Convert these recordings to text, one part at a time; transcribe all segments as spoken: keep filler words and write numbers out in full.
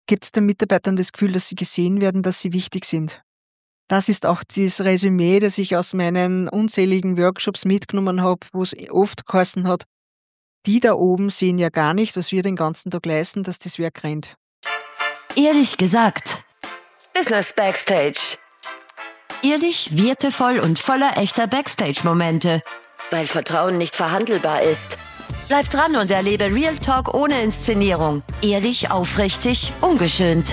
gibt es den Mitarbeitern das Gefühl, dass sie gesehen werden, dass sie wichtig sind. Das ist auch das Resümee, das ich aus meinen unzähligen Workshops mitgenommen habe, wo es oft geheißen hat, die da oben sehen ja gar nicht, was wir den ganzen Tag leisten, dass das Werk rennt. Ehrlich gesagt. Business Backstage. Ehrlich, wertevoll und voller echter Backstage-Momente. Weil Vertrauen nicht verhandelbar ist. Bleib dran und erlebe Real Talk ohne Inszenierung. Ehrlich, aufrichtig, ungeschönt.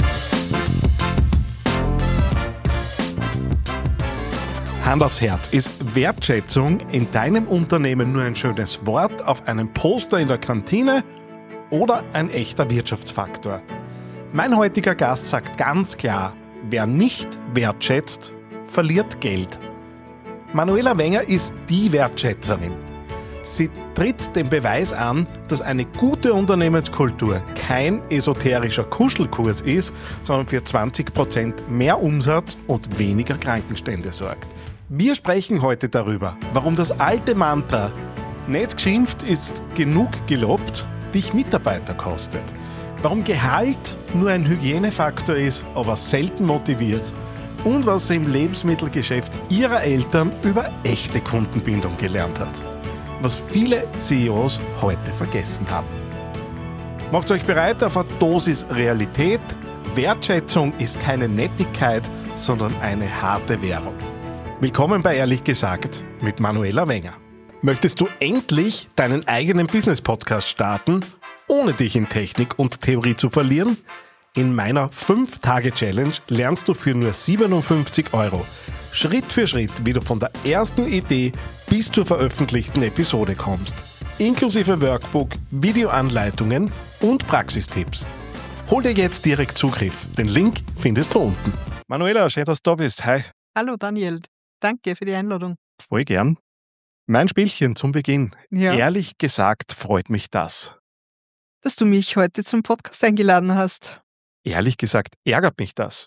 Hand aufs Herz. Ist Wertschätzung in deinem Unternehmen nur ein schönes Wort auf einem Poster in der Kantine oder ein echter Wirtschaftsfaktor? Mein heutiger Gast sagt ganz klar, wer nicht wertschätzt, verliert Geld. Manuela Wenger ist die Wertschätzerin. Sie tritt den Beweis an, dass eine gute Unternehmenskultur kein esoterischer Kuschelkurs ist, sondern für zwanzig Prozent mehr Umsatz und weniger Krankenstände sorgt. Wir sprechen heute darüber, warum das alte Mantra "nicht geschimpft ist genug gelobt" dich Mitarbeiter kostet. Warum Gehalt nur ein Hygienefaktor ist, aber selten motiviert. Und was sie im Lebensmittelgeschäft ihrer Eltern über echte Kundenbindung gelernt hat. Was viele C E Os heute vergessen haben. Macht euch bereit auf eine Dosis Realität. Wertschätzung ist keine Nettigkeit, sondern eine harte Währung. Willkommen bei Ehrlich gesagt mit Manuela Wenger. Möchtest du endlich deinen eigenen Business-Podcast starten, ohne dich in Technik und Theorie zu verlieren? In meiner fünf Tage Challenge lernst du für nur siebenundfünfzig Euro Schritt für Schritt, wie du von der ersten Idee bis zur veröffentlichten Episode kommst. Inklusive Workbook, Videoanleitungen und Praxistipps. Hol dir jetzt direkt Zugriff. Den Link findest du unten. Manuela, schön, dass du da bist. Hi. Hallo Daniel, danke für die Einladung. Voll gern. Mein Spielchen zum Beginn. Ja. Ehrlich gesagt freut mich das. Dass du mich heute zum Podcast eingeladen hast. Ehrlich gesagt ärgert mich das.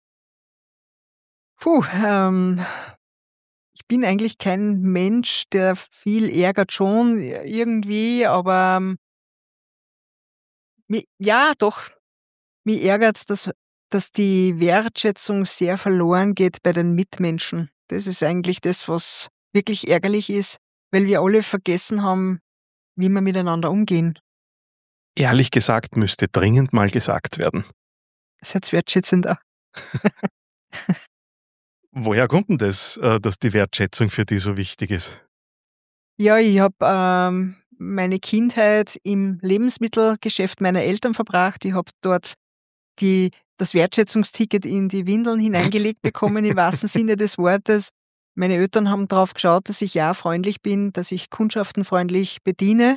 Puh, ähm, ich bin eigentlich kein Mensch, der viel ärgert schon irgendwie, aber ähm, mi- ja, doch, mich ärgert, dass, dass die Wertschätzung sehr verloren geht bei den Mitmenschen. Das ist eigentlich das, was wirklich ärgerlich ist, weil wir alle vergessen haben, wie wir miteinander umgehen. Ehrlich gesagt müsste dringend mal gesagt werden. Seid wertschätzender. Woher kommt denn das, äh, dass die Wertschätzung für dich so wichtig ist? Ja, ich habe ähm, meine Kindheit im Lebensmittelgeschäft meiner Eltern verbracht. Ich habe dort die, das Wertschätzungsticket in die Windeln hineingelegt bekommen, im wahrsten Sinne des Wortes. Meine Eltern haben darauf geschaut, dass ich ja freundlich bin, dass ich Kundschaften freundlich bediene.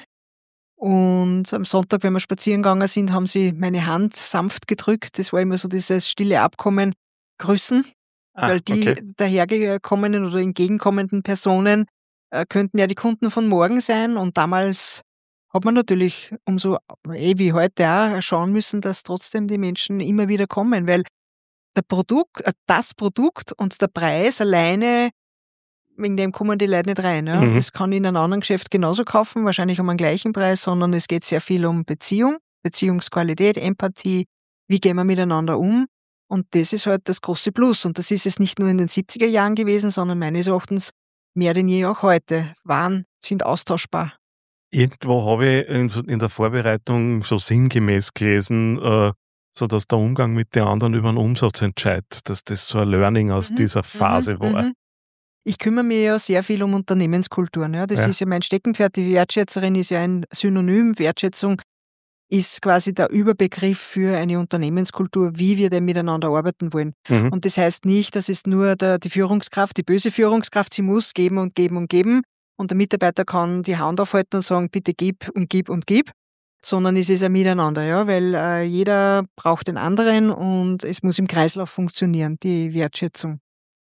Und am Sonntag, wenn wir spazieren gegangen sind, haben sie meine Hand sanft gedrückt. Das war immer so dieses stille Abkommen, grüßen. Ah, Weil die okay. dahergekommenen oder entgegenkommenden Personen äh, könnten ja die Kunden von morgen sein. Und damals hat man natürlich umso, eh wie heute auch, schauen müssen, dass trotzdem die Menschen immer wieder kommen. Weil der Produkt, äh, das Produkt und der Preis alleine, wegen dem kommen die Leute nicht rein. Ja? Mhm. Das kann ich in einem anderen Geschäft genauso kaufen, wahrscheinlich um den gleichen Preis, sondern es geht sehr viel um Beziehung, Beziehungsqualität, Empathie, wie gehen wir miteinander um. Und das ist halt das große Plus. Und das ist es nicht nur in den siebziger Jahren gewesen, sondern meines Erachtens mehr denn je auch heute. Waren sind austauschbar. Irgendwo habe ich in, so- in der Vorbereitung so sinngemäß gelesen, äh, so dass der Umgang mit den anderen über den Umsatz entscheidet, dass das so ein Learning aus Mhm, dieser Phase mhm, war. mhm. Ich kümmere mich ja sehr viel um Unternehmenskulturen. Ja. Das Ja. ist ja mein Steckenpferd. Die Wertschätzerin ist ja ein Synonym. Wertschätzung ist quasi der Überbegriff für eine Unternehmenskultur, wie wir denn miteinander arbeiten wollen. Mhm. Und das heißt nicht, dass es nur der, die Führungskraft, die böse Führungskraft, sie muss geben und geben und geben und der Mitarbeiter kann die Hand aufhalten und sagen, bitte gib und gib und gib, sondern es ist ein Miteinander, ja, weil äh, jeder braucht den anderen und es muss im Kreislauf funktionieren, die Wertschätzung.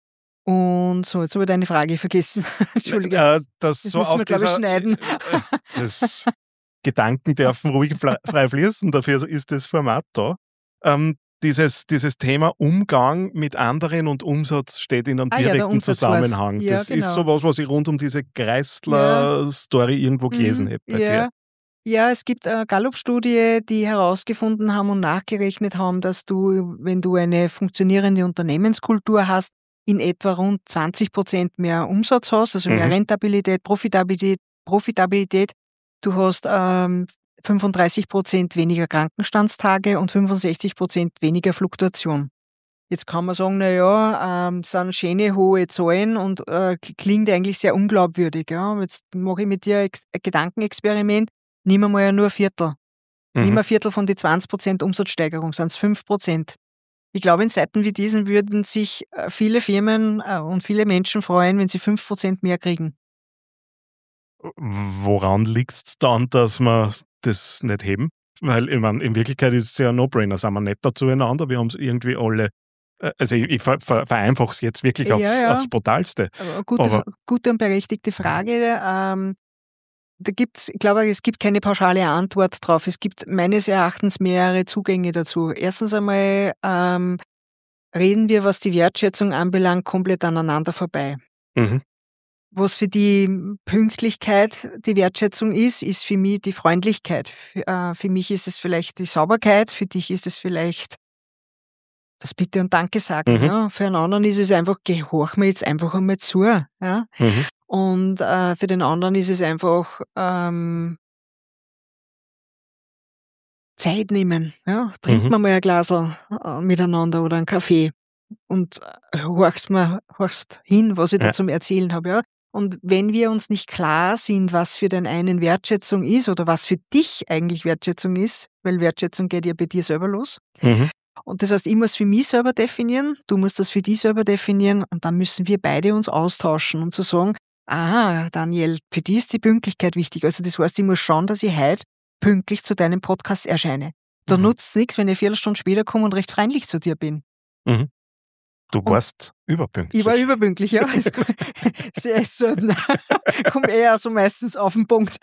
Und so, jetzt habe ich deine Frage vergessen. Entschuldige. Äh, das Das so müssen aus wir, glaube ich, dieser, schneiden. äh, das Gedanken dürfen ruhig fle- frei fließen, dafür ist das Format da. Ähm, dieses, dieses Thema Umgang mit anderen und Umsatz steht in einem Ah ja, der direkten Umsatz war's. Zusammenhang. Ja, das genau. ist sowas, was ich rund um diese Kreisler-Story irgendwo gelesen Mhm, habe bei ja. dir. Ja, es gibt eine Gallup-Studie, die herausgefunden haben und nachgerechnet haben, dass du, wenn du eine funktionierende Unternehmenskultur hast, in etwa rund zwanzig Prozent mehr Umsatz hast, also mehr Mhm. Rentabilität, Profitabilität, Profitabilität. Du hast ähm, fünfunddreißig Prozent weniger Krankenstandstage und fünfundsechzig Prozent weniger Fluktuation. Jetzt kann man sagen, na ja, ähm, sind schöne hohe Zahlen und äh, klingt eigentlich sehr unglaubwürdig. Ja. Jetzt mache ich mit dir ein Gedankenexperiment. Nimm einmal ja nur ein Viertel. Mhm. Nimm ein Viertel von die zwanzig Prozent Umsatzsteigerung, sind es fünf Prozent. Ich glaube, in Zeiten wie diesen würden sich äh, viele Firmen äh, und viele Menschen freuen, wenn sie fünf Prozent mehr kriegen. Woran liegt es dann, dass wir das nicht heben? Weil ich meine, in Wirklichkeit ist es ja ein No-Brainer, sind wir netter zueinander, wir haben es irgendwie alle, äh, also ich, ich ver, ver, vereinfache es jetzt wirklich Ja, aufs, ja. aufs Brutalste. Aber gute, Aber gute und berechtigte Frage. Ähm, da gibt's, ich glaube, es gibt keine pauschale Antwort drauf. Es gibt meines Erachtens mehrere Zugänge dazu. Erstens einmal ähm, reden wir, was die Wertschätzung anbelangt, komplett aneinander vorbei. mhm, Was für die Pünktlichkeit die Wertschätzung ist, ist für mich die Freundlichkeit. Für, äh, für mich ist es vielleicht die Sauberkeit, für dich ist es vielleicht das Bitte und Danke sagen. mhm, Ja. Für einen anderen ist es einfach, gehorch mir jetzt einfach einmal zu. Ja. mhm, Und äh, für den anderen ist es einfach ähm, Zeit nehmen. Ja. Trinken mhm, wir mal ein Glasl äh, miteinander oder einen Kaffee und äh, horchst, mal, horchst hin, was ich da ja, zum Erzählen habe. Ja. Und wenn wir uns nicht klar sind, was für den einen Wertschätzung ist oder was für dich eigentlich Wertschätzung ist, weil Wertschätzung geht ja bei dir selber los. mhm, Und das heißt, ich muss für mich selber definieren, du musst das für dich selber definieren und dann müssen wir beide uns austauschen und zu sagen, aha, Daniel, für dich ist die Pünktlichkeit wichtig. Also das heißt, ich muss schauen, dass ich heute pünktlich zu deinem Podcast erscheine. Da mhm, nutzt es nichts, wenn ich eine Viertelstunde später komme und recht freundlich zu dir bin. mhm. Du Und warst ich überpünktlich. war überpünktlich, ja. Ist sehr selten. Kommt eher so meistens auf den Punkt.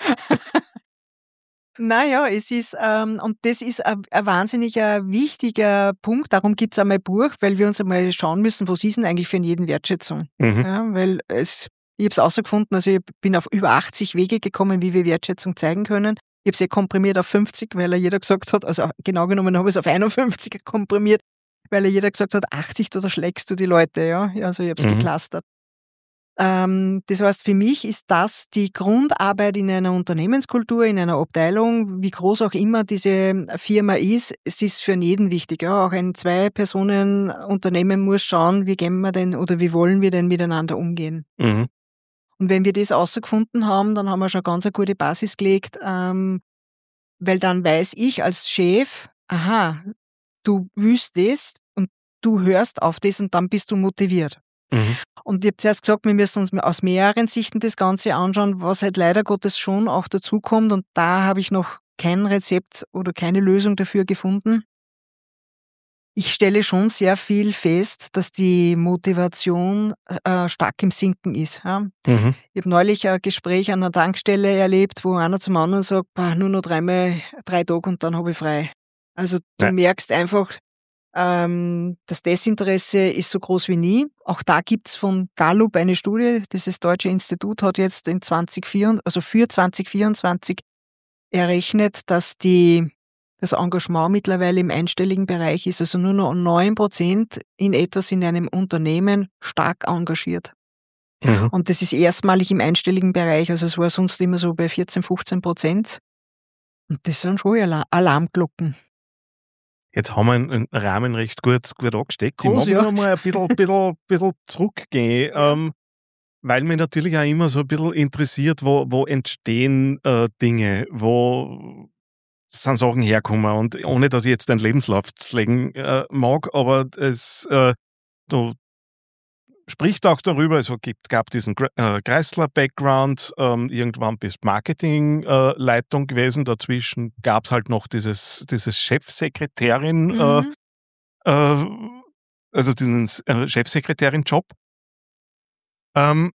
Naja, es ist, ähm, und das ist ein, ein wahnsinniger wichtiger Punkt. Darum gibt es einmal ein Buch, weil wir uns einmal schauen müssen, was ist denn eigentlich für jeden Wertschätzung? Mhm, Ja, weil es, ich habe es herausgefunden, also ich bin auf über achtzig Wege gekommen, wie wir Wertschätzung zeigen können. Ich habe es ja komprimiert auf fünfzig, weil er jeder gesagt hat, also genau genommen habe ich es auf einundfünfzig komprimiert, weil er jeder gesagt hat, achtzig, da schlägst du die Leute, ja. Also ich habe es mhm, geclustert. Ähm, das heißt, für mich ist das die Grundarbeit in einer Unternehmenskultur, in einer Abteilung, wie groß auch immer diese Firma ist. Es ist für jeden wichtig. Ja. Auch ein Zwei-Personen-Unternehmen muss schauen, wie gehen wir denn oder wie wollen wir denn miteinander umgehen. mhm, Und wenn wir das herausgefunden haben, dann haben wir schon ganz eine gute Basis gelegt, ähm, weil dann weiß ich als Chef, aha, du willst das und du hörst auf das und dann bist du motiviert. mhm. Und ich habe zuerst gesagt, wir müssen uns aus mehreren Sichten das Ganze anschauen, was halt leider Gottes schon auch dazukommt. Und da habe ich noch kein Rezept oder keine Lösung dafür gefunden. Ich stelle schon sehr viel fest, dass die Motivation äh, stark im Sinken ist. Ja. Mhm. Ich habe neulich ein Gespräch an einer Tankstelle erlebt, wo einer zum anderen sagt, bah, nur noch dreimal drei Tage und dann habe ich frei. Also du Ja. merkst einfach, Ähm, das Desinteresse ist so groß wie nie. Auch da gibt's von Gallup eine Studie. Dieses Deutsche Institut hat jetzt in zwanzig vierundzwanzig, also für zwanzig vierundzwanzig errechnet, dass die, das Engagement mittlerweile im einstelligen Bereich ist. Also nur noch neun Prozent in etwas in einem Unternehmen stark engagiert. Mhm. Und das ist erstmalig im einstelligen Bereich. Also es war sonst immer so bei vierzehn, fünfzehn Prozent. Und das sind schon Alarm- Alarmglocken. Jetzt haben wir einen Rahmen recht gut, gut angesteckt. Groß, ich mag ja. noch mal ein bisschen, bisschen, bisschen zurückgehen, Ja. ähm, weil mich natürlich auch immer so ein bisschen interessiert, wo, wo entstehen äh, Dinge, wo sind Sachen herkommen. Und ohne, dass ich jetzt einen Lebenslauf legen äh, mag, aber es, äh, du sprichst auch darüber, also gibt, gab diesen äh, Chrysler-Background, ähm, irgendwann bist Marketingleitung äh, gewesen, dazwischen gab es halt noch dieses, dieses Chefsekretärin, Mhm. äh, äh, also diesen äh, Chefsekretärin-Job. Ähm,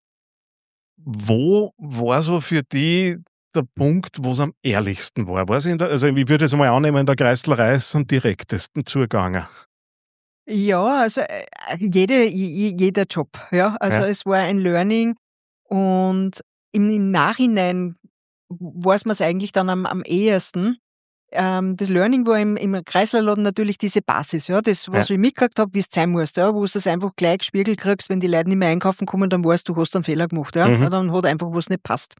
wo war so für die der Punkt, wo es am ehrlichsten war? War's in der, also ich würde jetzt mal annehmen, in der Kreislerei ist es am direktesten zugegangen. Ja, also äh, jede, je- jeder Job, ja. Also Ja. es war ein Learning und im, im Nachhinein weiß man es eigentlich dann am, am ehesten. Ähm, das Learning war im, im Kreislerladen natürlich diese Basis, ja, das, was Ja. ich mitgekriegt habe, wie es sein muss, ja, wo du das einfach gleich gespiegelt kriegst, wenn die Leute nicht mehr einkaufen kommen, dann weißt du, du hast einen Fehler gemacht, ja, Mhm. dann hat einfach was nicht passt.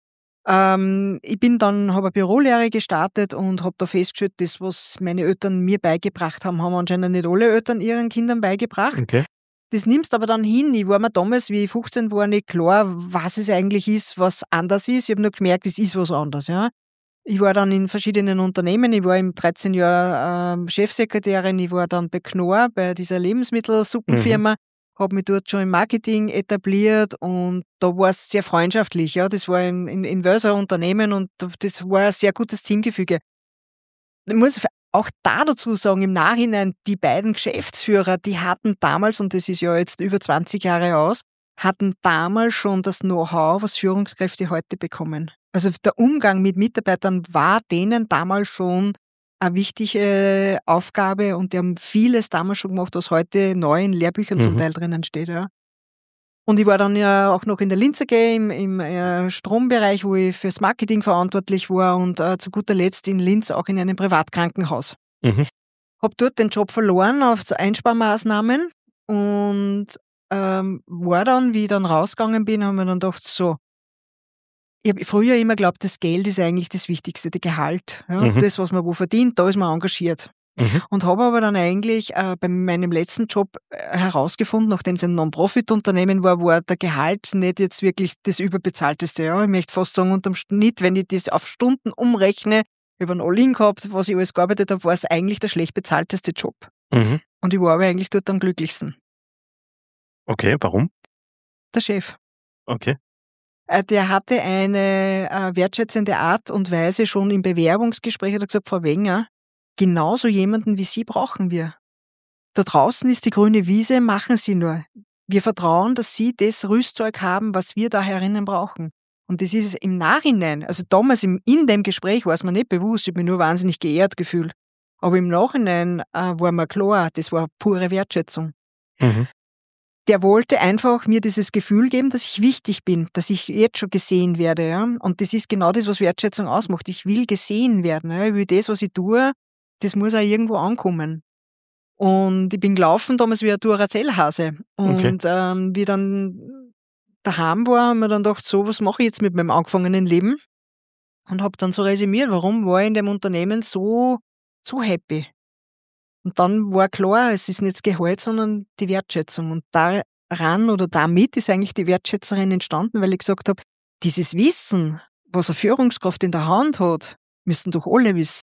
Ähm, ich bin dann, habe eine Bürolehre gestartet und habe da festgestellt, das, was meine Eltern mir beigebracht haben, haben anscheinend nicht alle Eltern ihren Kindern beigebracht. Okay. Das nimmst aber dann hin. Ich war mir damals, wie ich fünfzehn war, nicht klar, was es eigentlich ist, was anders ist. Ich habe nur gemerkt, es ist was anderes, ja. Ich war dann in verschiedenen Unternehmen. Ich war im dreizehn Jahre ähm, Chefsekretärin. Ich war dann bei Knorr, bei dieser Lebensmittelsuppenfirma. Habe mich dort schon im Marketing etabliert und da war es sehr freundschaftlich. Ja. Das war in, in, in Wölser Unternehmen und das war ein sehr gutes Teamgefüge. Ich muss auch da dazu sagen, im Nachhinein, die beiden Geschäftsführer, die hatten damals, und das ist ja jetzt über zwanzig Jahre aus, hatten damals schon das Know-how, was Führungskräfte heute bekommen. Also der Umgang mit Mitarbeitern war denen damals schon eine wichtige Aufgabe und die haben vieles damals schon gemacht, was heute neu in Lehrbüchern Mhm. zum Teil drinnen steht. Ja. Und ich war dann ja auch noch in der Linz A G im, im äh, Strombereich, wo ich fürs Marketing verantwortlich war und äh, zu guter Letzt in Linz auch in einem Privatkrankenhaus. Mhm. Hab dort den Job verloren auf so Einsparmaßnahmen und ähm, war dann, wie ich dann rausgegangen bin, haben wir dann gedacht, so, ich habe früher immer geglaubt, das Geld ist eigentlich das Wichtigste, das Gehalt. Ja, Mhm. das, was man wo verdient, da ist man engagiert. Mhm. Und habe aber dann eigentlich äh, bei meinem letzten Job äh, herausgefunden, nachdem es ein Non-Profit-Unternehmen war, war der Gehalt nicht jetzt wirklich das überbezahlteste. Ja. Ich möchte fast sagen, unterm Schnitt, wenn ich das auf Stunden umrechne, über ein All-In gehabt, was ich alles gearbeitet habe, war es eigentlich der schlecht bezahlteste Job. Mhm. Und ich war aber eigentlich dort am glücklichsten. Okay, warum? Der Chef. Okay. Äh, Der hatte eine äh, wertschätzende Art und Weise schon im Bewerbungsgespräch, hat er gesagt, Frau Wenger, genauso jemanden wie Sie brauchen wir. Da draußen ist die grüne Wiese, machen Sie nur. Wir vertrauen, dass Sie das Rüstzeug haben, was wir da herinnen brauchen. Und das ist es im Nachhinein, also damals im, in dem Gespräch war es mir nicht bewusst, ich habe mich nur wahnsinnig geehrt gefühlt. Aber im Nachhinein äh, war mir klar, das war pure Wertschätzung. Mhm. Der wollte einfach mir dieses Gefühl geben, dass ich wichtig bin, dass ich jetzt schon gesehen werde. Ja? Und das ist genau das, was Wertschätzung ausmacht. Ich will gesehen werden. Ja? Ich will das, was ich tue, das muss auch irgendwo ankommen. Und ich bin gelaufen damals wie ein Duracell-Hase. Und Okay. ähm, wie dann daheim war, haben wir dann gedacht, so, was mache ich jetzt mit meinem angefangenen Leben? Und habe dann so resümiert, warum war ich in dem Unternehmen so, so happy? Und dann war klar, es ist nicht das Gehalt, sondern die Wertschätzung. Und daran oder damit ist eigentlich die Wertschätzerin entstanden, weil ich gesagt habe, dieses Wissen, was eine Führungskraft in der Hand hat, müssen doch alle wissen.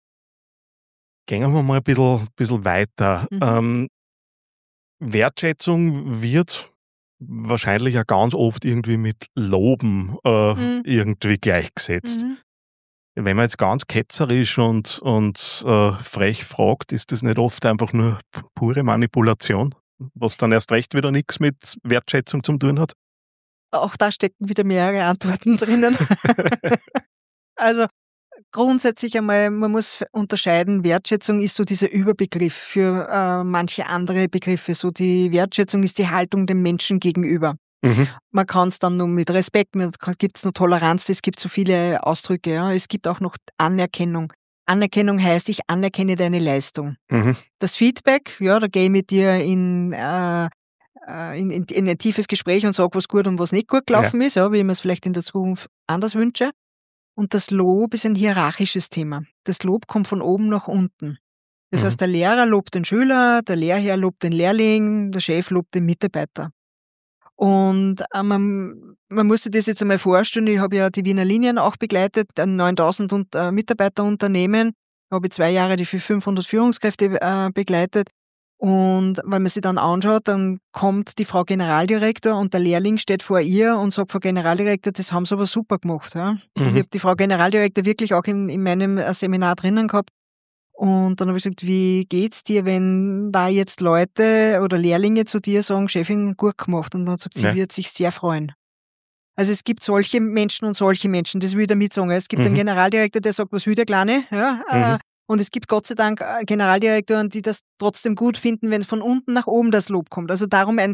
Gehen wir mal ein bisschen, bisschen weiter. Mhm. Ähm, Wertschätzung wird wahrscheinlich ja ganz oft irgendwie mit Loben äh, Mhm. irgendwie gleichgesetzt. Mhm. Wenn man jetzt ganz ketzerisch und, und äh, frech fragt, ist das nicht oft einfach nur p- pure Manipulation, was dann erst recht wieder nichts mit Wertschätzung zu tun hat? Auch da stecken wieder mehrere Antworten drinnen. Also grundsätzlich einmal, man muss unterscheiden, Wertschätzung ist so dieser Überbegriff für äh, manche andere Begriffe. So die Wertschätzung ist die Haltung dem Menschen gegenüber. Mhm. Man kann es dann nur mit Respekt, gibt es noch Toleranz, es gibt so viele Ausdrücke. Ja. Es gibt auch noch Anerkennung. Anerkennung heißt, ich anerkenne deine Leistung. Mhm. Das Feedback, ja, da gehe ich mit dir in, äh, in, in, in ein tiefes Gespräch und sage, was gut und was nicht gut gelaufen ist, ja, wie ich mir es vielleicht in der Zukunft anders wünsche. Und das Lob ist ein hierarchisches Thema. Das Lob kommt von oben nach unten. Das Mhm. heißt, der Lehrer lobt den Schüler, der Lehrherr lobt den Lehrling, der Chef lobt den Mitarbeiter. Und äh, man, man muss sich das jetzt einmal vorstellen, ich habe ja die Wiener Linien auch begleitet, ein neuntausend und, äh, Mitarbeiterunternehmen, da habe ich zwei Jahre die für fünfhundert Führungskräfte äh, begleitet. Und wenn man sich dann anschaut, dann kommt die Frau Generaldirektor und der Lehrling steht vor ihr und sagt, Frau Generaldirektor, das haben Sie aber super gemacht. Ja? Mhm. Ich habe die Frau Generaldirektor wirklich auch in, in meinem Seminar drinnen gehabt. Und dann habe ich gesagt, wie geht's dir, wenn da jetzt Leute oder Lehrlinge zu dir sagen, Chefin, gut gemacht? Und dann hat sie gesagt, sie Ja. wird sich sehr freuen. Also es gibt solche Menschen und solche Menschen, das will ich damit sagen. Es gibt Mhm. einen Generaldirektor, der sagt, was will der Kleine? Ja, äh, Mhm. und es gibt Gott sei Dank äh, Generaldirektoren, die das trotzdem gut finden, wenn von unten nach oben das Lob kommt. Also darum ein,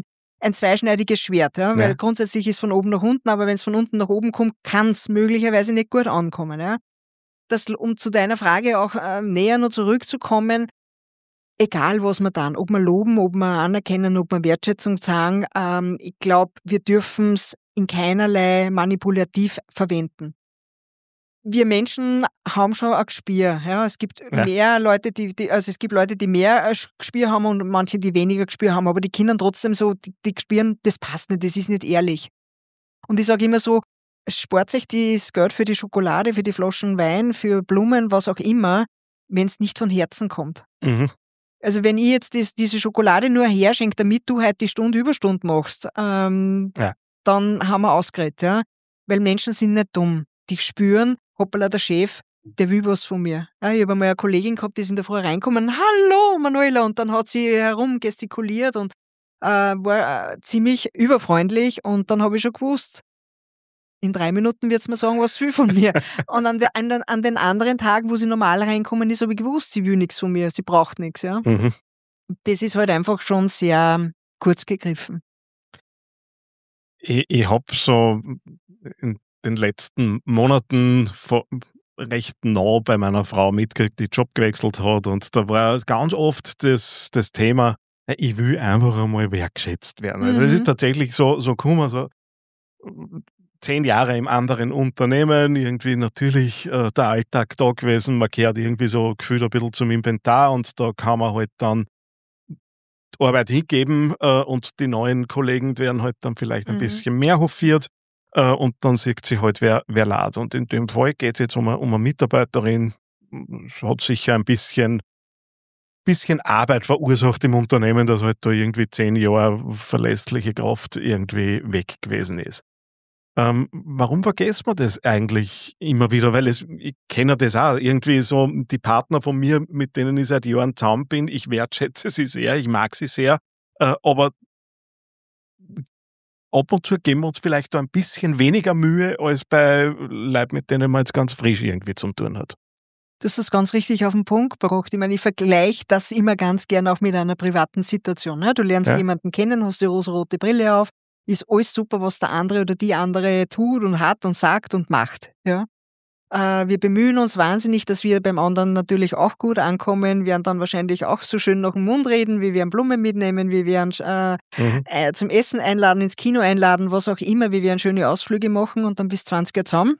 ein zweischneidiges Schwert, ja? Weil Ja. grundsätzlich ist von oben nach unten, aber wenn es von unten nach oben kommt, kann es möglicherweise nicht gut ankommen. Ja? Das, um zu deiner Frage auch äh, näher noch zurückzukommen, egal was wir dann, ob wir loben, ob wir anerkennen, ob wir Wertschätzung sagen, ähm, ich glaube, wir dürfen es in keinerlei manipulativ verwenden. Wir Menschen haben schon ein Gespür. Ja, es gibt Ja. mehr Leute, die, die, also es gibt Leute, die mehr äh, Gespür haben und manche, die weniger Gespür haben, aber die Kinder trotzdem so, die, die spüren, das passt nicht, das ist nicht ehrlich. Und ich sage immer so, spart sich das Geld für die Schokolade, für die Flaschen Wein, für Blumen, was auch immer, wenn es nicht von Herzen kommt. Mhm. Also wenn ich jetzt das, diese Schokolade nur herschenke, damit du heute die Stunde Überstunde machst, ähm, Ja. dann haben wir ausgeredet, ja. Weil Menschen sind nicht dumm. Die spüren, hoppala, der Chef, der will was von mir. Ja, ich habe einmal eine Kollegin gehabt, die ist in der Früh reingekommen, hallo Manuela, und dann hat sie herumgestikuliert und äh, war äh, ziemlich überfreundlich und dann habe ich schon gewusst, in drei Minuten wird sie mir sagen, was will von mir. Und an, der, an, den, an den anderen Tagen, wo sie normal reinkommen ist, habe ich gewusst, sie will nichts von mir, sie braucht nichts. Ja. Mhm. Das ist halt einfach schon sehr kurz gegriffen. Ich, ich habe so in den letzten Monaten vor, recht nah bei meiner Frau mitgekriegt, die Job gewechselt hat, und da war ganz oft das, das Thema, ich will einfach einmal wertgeschätzt werden. Also es Mhm. ist tatsächlich so, so gekommen, so zehn Jahre im anderen Unternehmen, irgendwie natürlich äh, der Alltag da gewesen, man kehrt irgendwie so gefühlt ein bisschen zum Inventar und da kann man halt dann Arbeit hingeben äh, und die neuen Kollegen werden halt dann vielleicht ein Mhm. bisschen mehr hofiert äh, und dann sieht sie halt, wer, wer lädt. Und in dem Fall geht es jetzt um eine, um eine Mitarbeiterin, hat sicher ein bisschen, bisschen Arbeit verursacht im Unternehmen, dass halt da irgendwie zehn Jahre verlässliche Kraft irgendwie weg gewesen ist. Ähm, warum vergisst man das eigentlich immer wieder? Weil es, ich kenne das auch, irgendwie so die Partner von mir, mit denen ich seit Jahren zusammen bin, ich wertschätze sie sehr, ich mag sie sehr, äh, aber ab und zu geben wir uns vielleicht da ein bisschen weniger Mühe als bei Leuten, mit denen man jetzt ganz frisch irgendwie zu tun hat. Du hast das ganz richtig auf den Punkt gebracht. Ich meine, ich vergleiche das immer ganz gern auch mit einer privaten Situation. Ne? Du lernst Ja. jemanden kennen, hast die rosarote Brille auf, ist alles super, was der andere oder die andere tut und hat und sagt und macht. Ja? Äh, wir bemühen uns wahnsinnig, dass wir beim anderen natürlich auch gut ankommen, werden dann wahrscheinlich auch so schön nach dem Mund reden, wir werden Blumen mitnehmen, wir werden äh, Mhm. äh, zum Essen einladen, ins Kino einladen, was auch immer, wir werden schöne Ausflüge machen und dann bis zwanzig Jahre zusammen.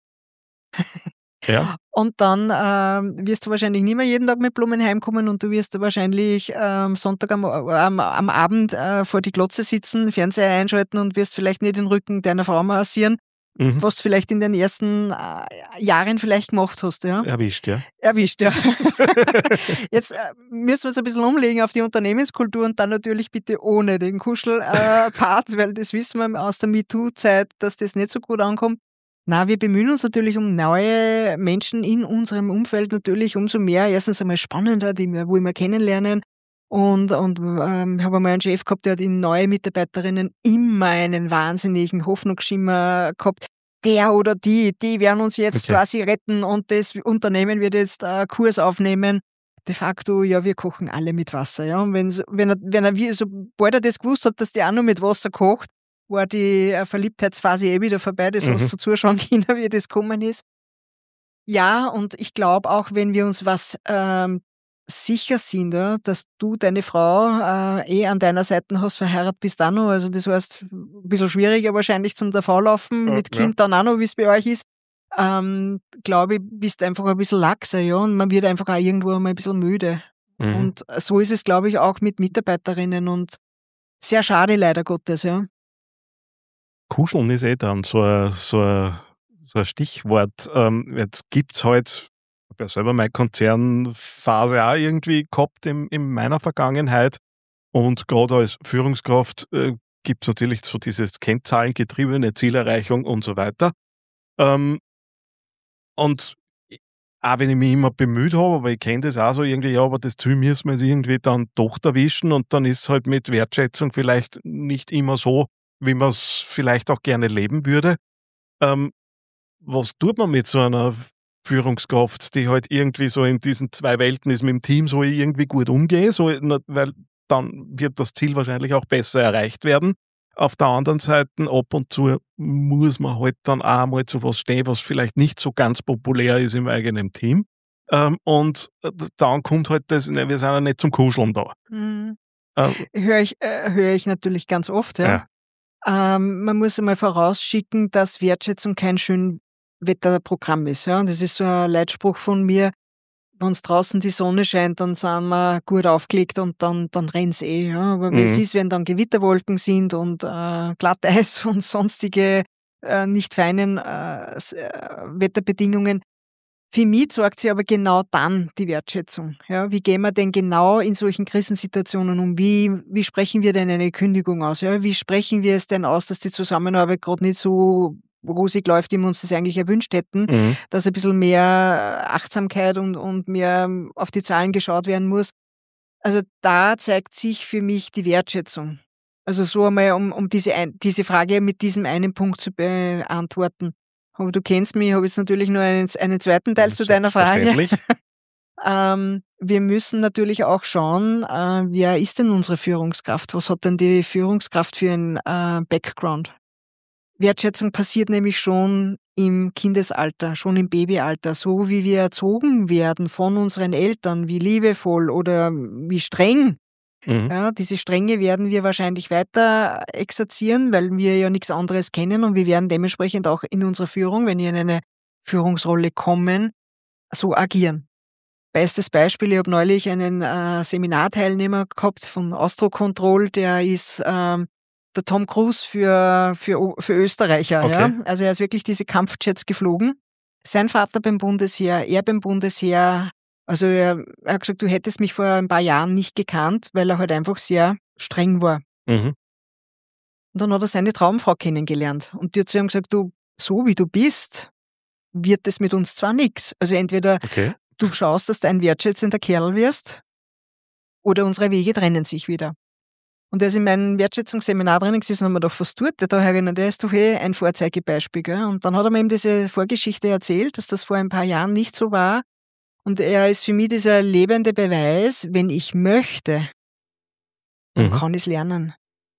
Ja. Und dann ähm, wirst du wahrscheinlich nicht mehr jeden Tag mit Blumen heimkommen und du wirst wahrscheinlich ähm, Sonntag am, am, am Abend äh, vor die Glotze sitzen, Fernseher einschalten und wirst vielleicht nicht den Rücken deiner Frau massieren, Mhm. was du vielleicht in den ersten äh, Jahren vielleicht gemacht hast. Ja? Erwischt, ja. Erwischt, ja. Jetzt äh, müssen wir es ein bisschen umlegen auf die Unternehmenskultur und dann natürlich bitte ohne den Kuschel-Part, äh, weil das wissen wir aus der MeToo-Zeit, dass das nicht so gut ankommt. Na, wir bemühen uns natürlich um neue Menschen in unserem Umfeld natürlich umso mehr. Erstens einmal spannender, die wir, wo wir kennenlernen. Und, und ähm, ich habe einmal einen Chef gehabt, der hat in neue Mitarbeiterinnen immer einen wahnsinnigen Hoffnungsschimmer gehabt. Der oder die, die werden uns jetzt Okay. quasi retten und das Unternehmen wird jetzt äh, Kurs aufnehmen. De facto, ja, wir kochen alle mit Wasser. Ja. Und wenn's, wenn er, wenn er, wie- sobald er das gewusst hat, dass die auch nur mit Wasser kocht, war die äh, Verliebtheitsphase eh wieder vorbei. Das Mhm. hast du zuschauen können, wie das gekommen ist. Ja, und ich glaube auch, wenn wir uns was ähm, sicher sind, ja, dass du deine Frau äh, eh an deiner Seite hast, verheiratet bist auch noch. Also das heißt, ein bisschen schwieriger wahrscheinlich zum Davonlaufen, Ja, mit ja. Kind dann auch noch, wie es bei euch ist. Ähm, glaube ich, bist einfach ein bisschen laxer, ja, und man wird einfach auch irgendwo mal ein bisschen müde. Mhm. Und so ist es, glaube ich, auch mit Mitarbeiterinnen und sehr schade leider Gottes, ja. Kuscheln ist eh dann so ein, so ein, so ein Stichwort. Ähm, jetzt gibt es halt, ich habe ja selber meine Konzernphase auch irgendwie gehabt in, in meiner Vergangenheit. Und gerade als Führungskraft äh, gibt es natürlich so dieses kennzahlengetriebene Zielerreichung und so weiter. Ähm, und auch wenn ich mich immer bemüht habe, aber ich kenne das auch so irgendwie, ja, aber das Ziel müssen wir jetzt irgendwie dann doch erwischen und dann ist es halt mit Wertschätzung vielleicht nicht immer so, wie man es vielleicht auch gerne leben würde. Ähm, was tut man mit so einer Führungskraft, die halt irgendwie so in diesen zwei Welten ist, mit dem Team so irgendwie gut umgeht, so, na, weil dann wird das Ziel wahrscheinlich auch besser erreicht werden. Auf der anderen Seite, ab und zu muss man halt dann auch mal zu was stehen, was vielleicht nicht so ganz populär ist im eigenen Team. Ähm, und dann kommt halt das, ne, wir sind ja nicht zum Kuscheln da. Mhm. Ähm, Höre ich, äh, höre ich natürlich ganz oft, ja. ja. Ähm, man muss einmal vorausschicken, dass Wertschätzung kein Schönwetterprogramm ist. Ja. Und das ist so ein Leitspruch von mir, wenn es draußen die Sonne scheint, dann sind wir gut aufgelegt und dann, dann rennt's eh. Ja. Aber Mhm. wie es ist, wenn dann Gewitterwolken sind und äh, Glatteis und sonstige äh, nicht feinen äh, Wetterbedingungen, für mich sorgt sie aber genau dann die Wertschätzung. Ja, wie gehen wir denn genau in solchen Krisensituationen um? Wie, wie sprechen wir denn eine Kündigung aus? Ja, wie sprechen wir es denn aus, dass die Zusammenarbeit gerade nicht so rosig läuft, wie wir uns das eigentlich erwünscht hätten, Mhm. dass ein bisschen mehr Achtsamkeit und, und mehr auf die Zahlen geschaut werden muss? Also da zeigt sich für mich die Wertschätzung. Also so einmal, um, um diese, ein, diese Frage mit diesem einen Punkt zu beantworten. Aber du kennst mich, ich habe jetzt natürlich nur einen, einen zweiten Teil zu deiner Frage. ähm, wir müssen natürlich auch schauen, äh, wer ist denn unsere Führungskraft? Was hat denn die Führungskraft für einen äh, Background? Wertschätzung passiert nämlich schon im Kindesalter, schon im Babyalter. So wie wir erzogen werden von unseren Eltern, wie liebevoll oder wie streng. Mhm. Ja, diese Strenge werden wir wahrscheinlich weiter exerzieren, weil wir ja nichts anderes kennen und wir werden dementsprechend auch in unserer Führung, wenn wir in eine Führungsrolle kommen, so agieren. Bestes Beispiel, ich habe neulich einen äh, Seminarteilnehmer gehabt von Austrocontrol, der ist ähm, der Tom Cruise für, für, für Österreicher. Okay. Ja? Also er ist wirklich diese Kampfjets geflogen. Sein Vater beim Bundesheer, er beim Bundesheer. Also er, er hat gesagt, du hättest mich vor ein paar Jahren nicht gekannt, weil er halt einfach sehr streng war. Mhm. Und dann hat er seine Traumfrau kennengelernt. Und die hat zu ihm gesagt, du, so wie du bist, wird es mit uns zwar nichts. Also entweder Okay. du schaust, dass du ein wertschätzender Kerl wirst, oder unsere Wege trennen sich wieder. Und er ist in meinem Wertschätzungsseminar drinnen gesessen und hat mir gedacht, was tut der da herinnen? Der ist doch eh ein Vorzeigebeispiel. Gell? Und dann hat er mir eben diese Vorgeschichte erzählt, dass das vor ein paar Jahren nicht so war. Und er ist für mich dieser lebende Beweis, wenn ich möchte, dann Mhm. kann ich es lernen.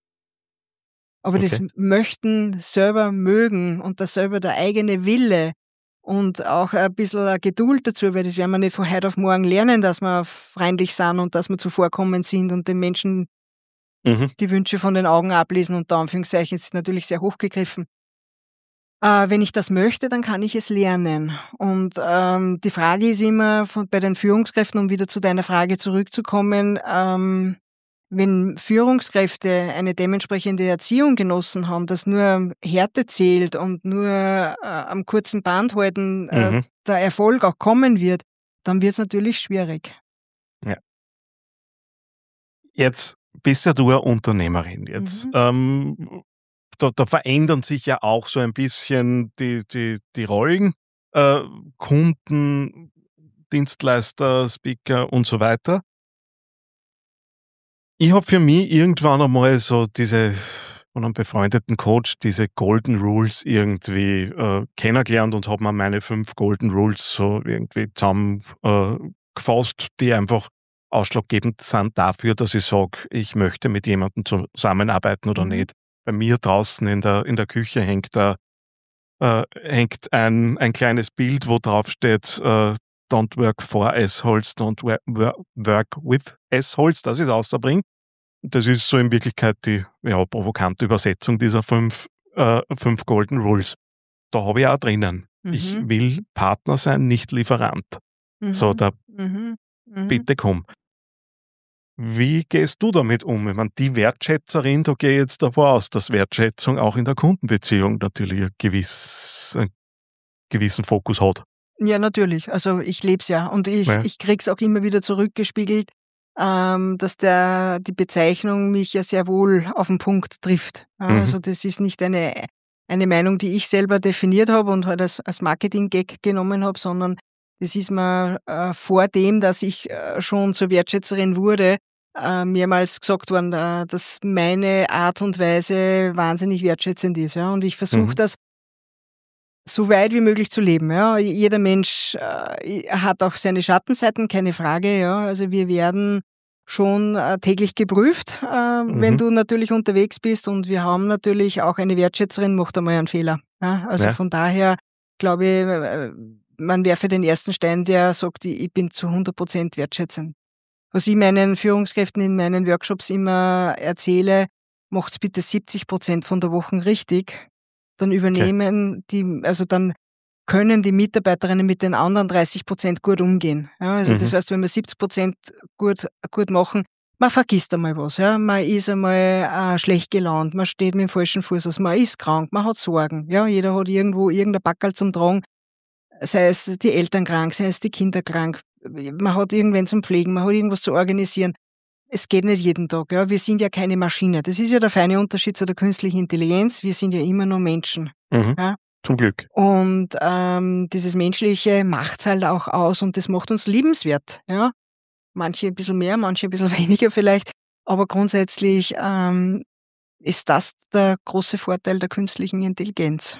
Aber Okay. das Möchten selber mögen und das selber der eigene Wille und auch ein bisschen Geduld dazu, weil das werden wir nicht von heute auf morgen lernen, dass wir freundlich sind und dass wir zuvorkommend sind und den Menschen Mhm. die Wünsche von den Augen ablesen, unter Anführungszeichen, ist natürlich sehr hochgegriffen. Äh, wenn ich das möchte, dann kann ich es lernen. Und ähm, die Frage ist immer von, bei den Führungskräften, um wieder zu deiner Frage zurückzukommen, ähm, wenn Führungskräfte eine dementsprechende Erziehung genossen haben, dass nur Härte zählt und nur äh, am kurzen Band halten äh, Mhm. der Erfolg auch kommen wird, dann wird es natürlich schwierig. Jetzt bist ja du eine Unternehmerin. Jetzt Mhm. ähm, da, da verändern sich ja auch so ein bisschen die, die, die Rollen. Äh, Kunden, Dienstleister, Speaker und so weiter. Ich habe für mich irgendwann einmal so diese von einem befreundeten Coach diese Golden Rules irgendwie äh, kennengelernt und habe mir meine fünf Golden Rules so irgendwie zusammen äh, gefasst, die einfach ausschlaggebend sind dafür, dass ich sage, ich möchte mit jemandem zusammenarbeiten oder Mhm. nicht. Bei mir draußen in der, in der Küche hängt, da, äh, hängt ein, ein kleines Bild, wo drauf steht, äh, don't work for assholes, don't work, work with assholes, das ist auszubringen. Das ist so in Wirklichkeit die ja, provokante Übersetzung dieser fünf, äh, fünf Golden Rules. Da habe ich auch drinnen. Mhm. Ich will Partner sein, nicht Lieferant. Mhm. So, da Mhm. Mhm. bitte komm. Wie gehst du damit um? Ich meine, die Wertschätzerin, da gehe ich jetzt davon aus, dass Wertschätzung auch in der Kundenbeziehung natürlich einen, gewiss, einen gewissen Fokus hat. Ja, natürlich. Also ich lebe es ja und ich, Ja. ich kriege es auch immer wieder zurückgespiegelt, ähm, dass der, die Bezeichnung mich ja sehr wohl auf den Punkt trifft. Ja, Mhm. also das ist nicht eine, eine Meinung, die ich selber definiert habe und halt als, als Marketing-Gag genommen habe, sondern das ist mir äh, vor dem, dass ich äh, schon zur Wertschätzerin wurde, äh, mehrmals gesagt worden, äh, dass meine Art und Weise wahnsinnig wertschätzend ist. Ja? Und ich versuche Mhm. das so weit wie möglich zu leben. Ja. Jeder Mensch äh, hat auch seine Schattenseiten, keine Frage. Ja. Also wir werden schon äh, täglich geprüft, äh, mhm. wenn du natürlich unterwegs bist. Und wir haben natürlich auch eine Wertschätzerin, macht einmal einen Fehler. Ja? Also ja. von daher glaube ich, äh, man werfe den ersten Stein, der sagt, ich, ich bin zu hundert Prozent wertschätzend. Was ich meinen Führungskräften in meinen Workshops immer erzähle, macht's bitte siebzig Prozent von der Woche richtig. Dann übernehmen okay. die, also dann können die Mitarbeiterinnen mit den anderen dreißig Prozent gut umgehen. Ja, also mhm. das heißt, wenn wir siebzig Prozent gut, gut machen, man vergisst einmal was. Ja, man ist einmal äh, schlecht gelaunt, man steht mit dem falschen Fuß, also man ist krank, man hat Sorgen. Ja, jeder hat irgendwo irgendein Backerl zum Tragen, sei es die Eltern krank, sei es die Kinder krank. Man hat irgendwen zum Pflegen, man hat irgendwas zu organisieren. Es geht nicht jeden Tag. Ja. Wir sind ja keine Maschine. Das ist ja der feine Unterschied zu der künstlichen Intelligenz. Wir sind ja immer nur Menschen. Mhm. Ja. Zum Glück. Und ähm, dieses Menschliche macht's halt auch aus und das macht uns liebenswert. Ja. Manche ein bisschen mehr, manche ein bisschen weniger vielleicht. Aber grundsätzlich ähm, ist das der große Vorteil der künstlichen Intelligenz.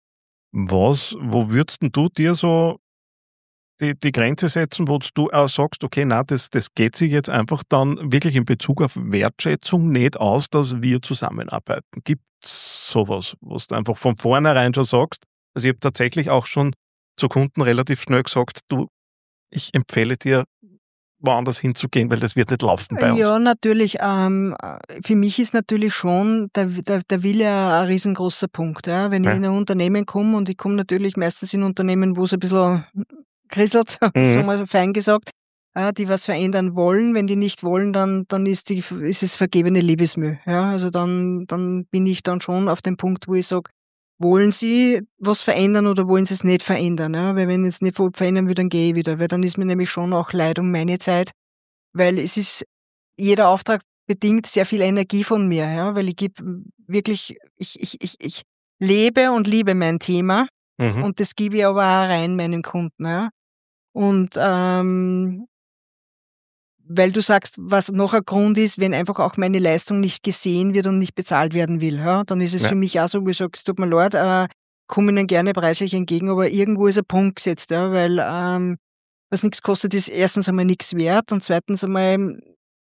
Was, wo würdest du dir so die, die Grenze setzen, wo du auch sagst, okay, na, das, das geht sich jetzt einfach dann wirklich in Bezug auf Wertschätzung nicht aus, dass wir zusammenarbeiten? Gibt es sowas, was du einfach von vornherein schon sagst? Also ich habe tatsächlich auch schon zu Kunden relativ schnell gesagt, du, ich empfehle dir, woanders hinzugehen, weil das wird nicht laufen bei uns. Ja, natürlich. Ähm, für mich ist natürlich schon der, der, der Wille ein riesengroßer Punkt. Ja? Wenn ja. ich in ein Unternehmen komme, und ich komme natürlich meistens in Unternehmen, wo es ein bisschen kriselt, mhm. so mal fein gesagt, äh, die was verändern wollen. Wenn die nicht wollen, dann, dann ist, die, ist es vergebene Liebesmüh. Ja? Also dann, dann bin ich dann schon auf dem Punkt, wo ich sage, wollen Sie was verändern oder wollen Sie es nicht verändern? Ja? Weil wenn ich es nicht verändern will, dann gehe ich wieder. Weil dann ist mir nämlich schon auch leid um meine Zeit. Weil es ist, jeder Auftrag bedingt sehr viel Energie von mir. Ja? Weil ich gebe wirklich, ich, ich, ich, ich lebe und liebe mein Thema. Mhm. Und das gebe ich aber auch rein meinen Kunden. Ja? Und ähm, weil du sagst, was noch ein Grund ist, wenn einfach auch meine Leistung nicht gesehen wird und nicht bezahlt werden will, ja, dann ist es ja. für mich auch so, wie ich sage, es tut mir leid, äh, komme Ihnen gerne preislich entgegen, aber irgendwo ist ein Punkt gesetzt, ja, weil ähm, was nichts kostet, ist erstens einmal nichts wert und zweitens einmal,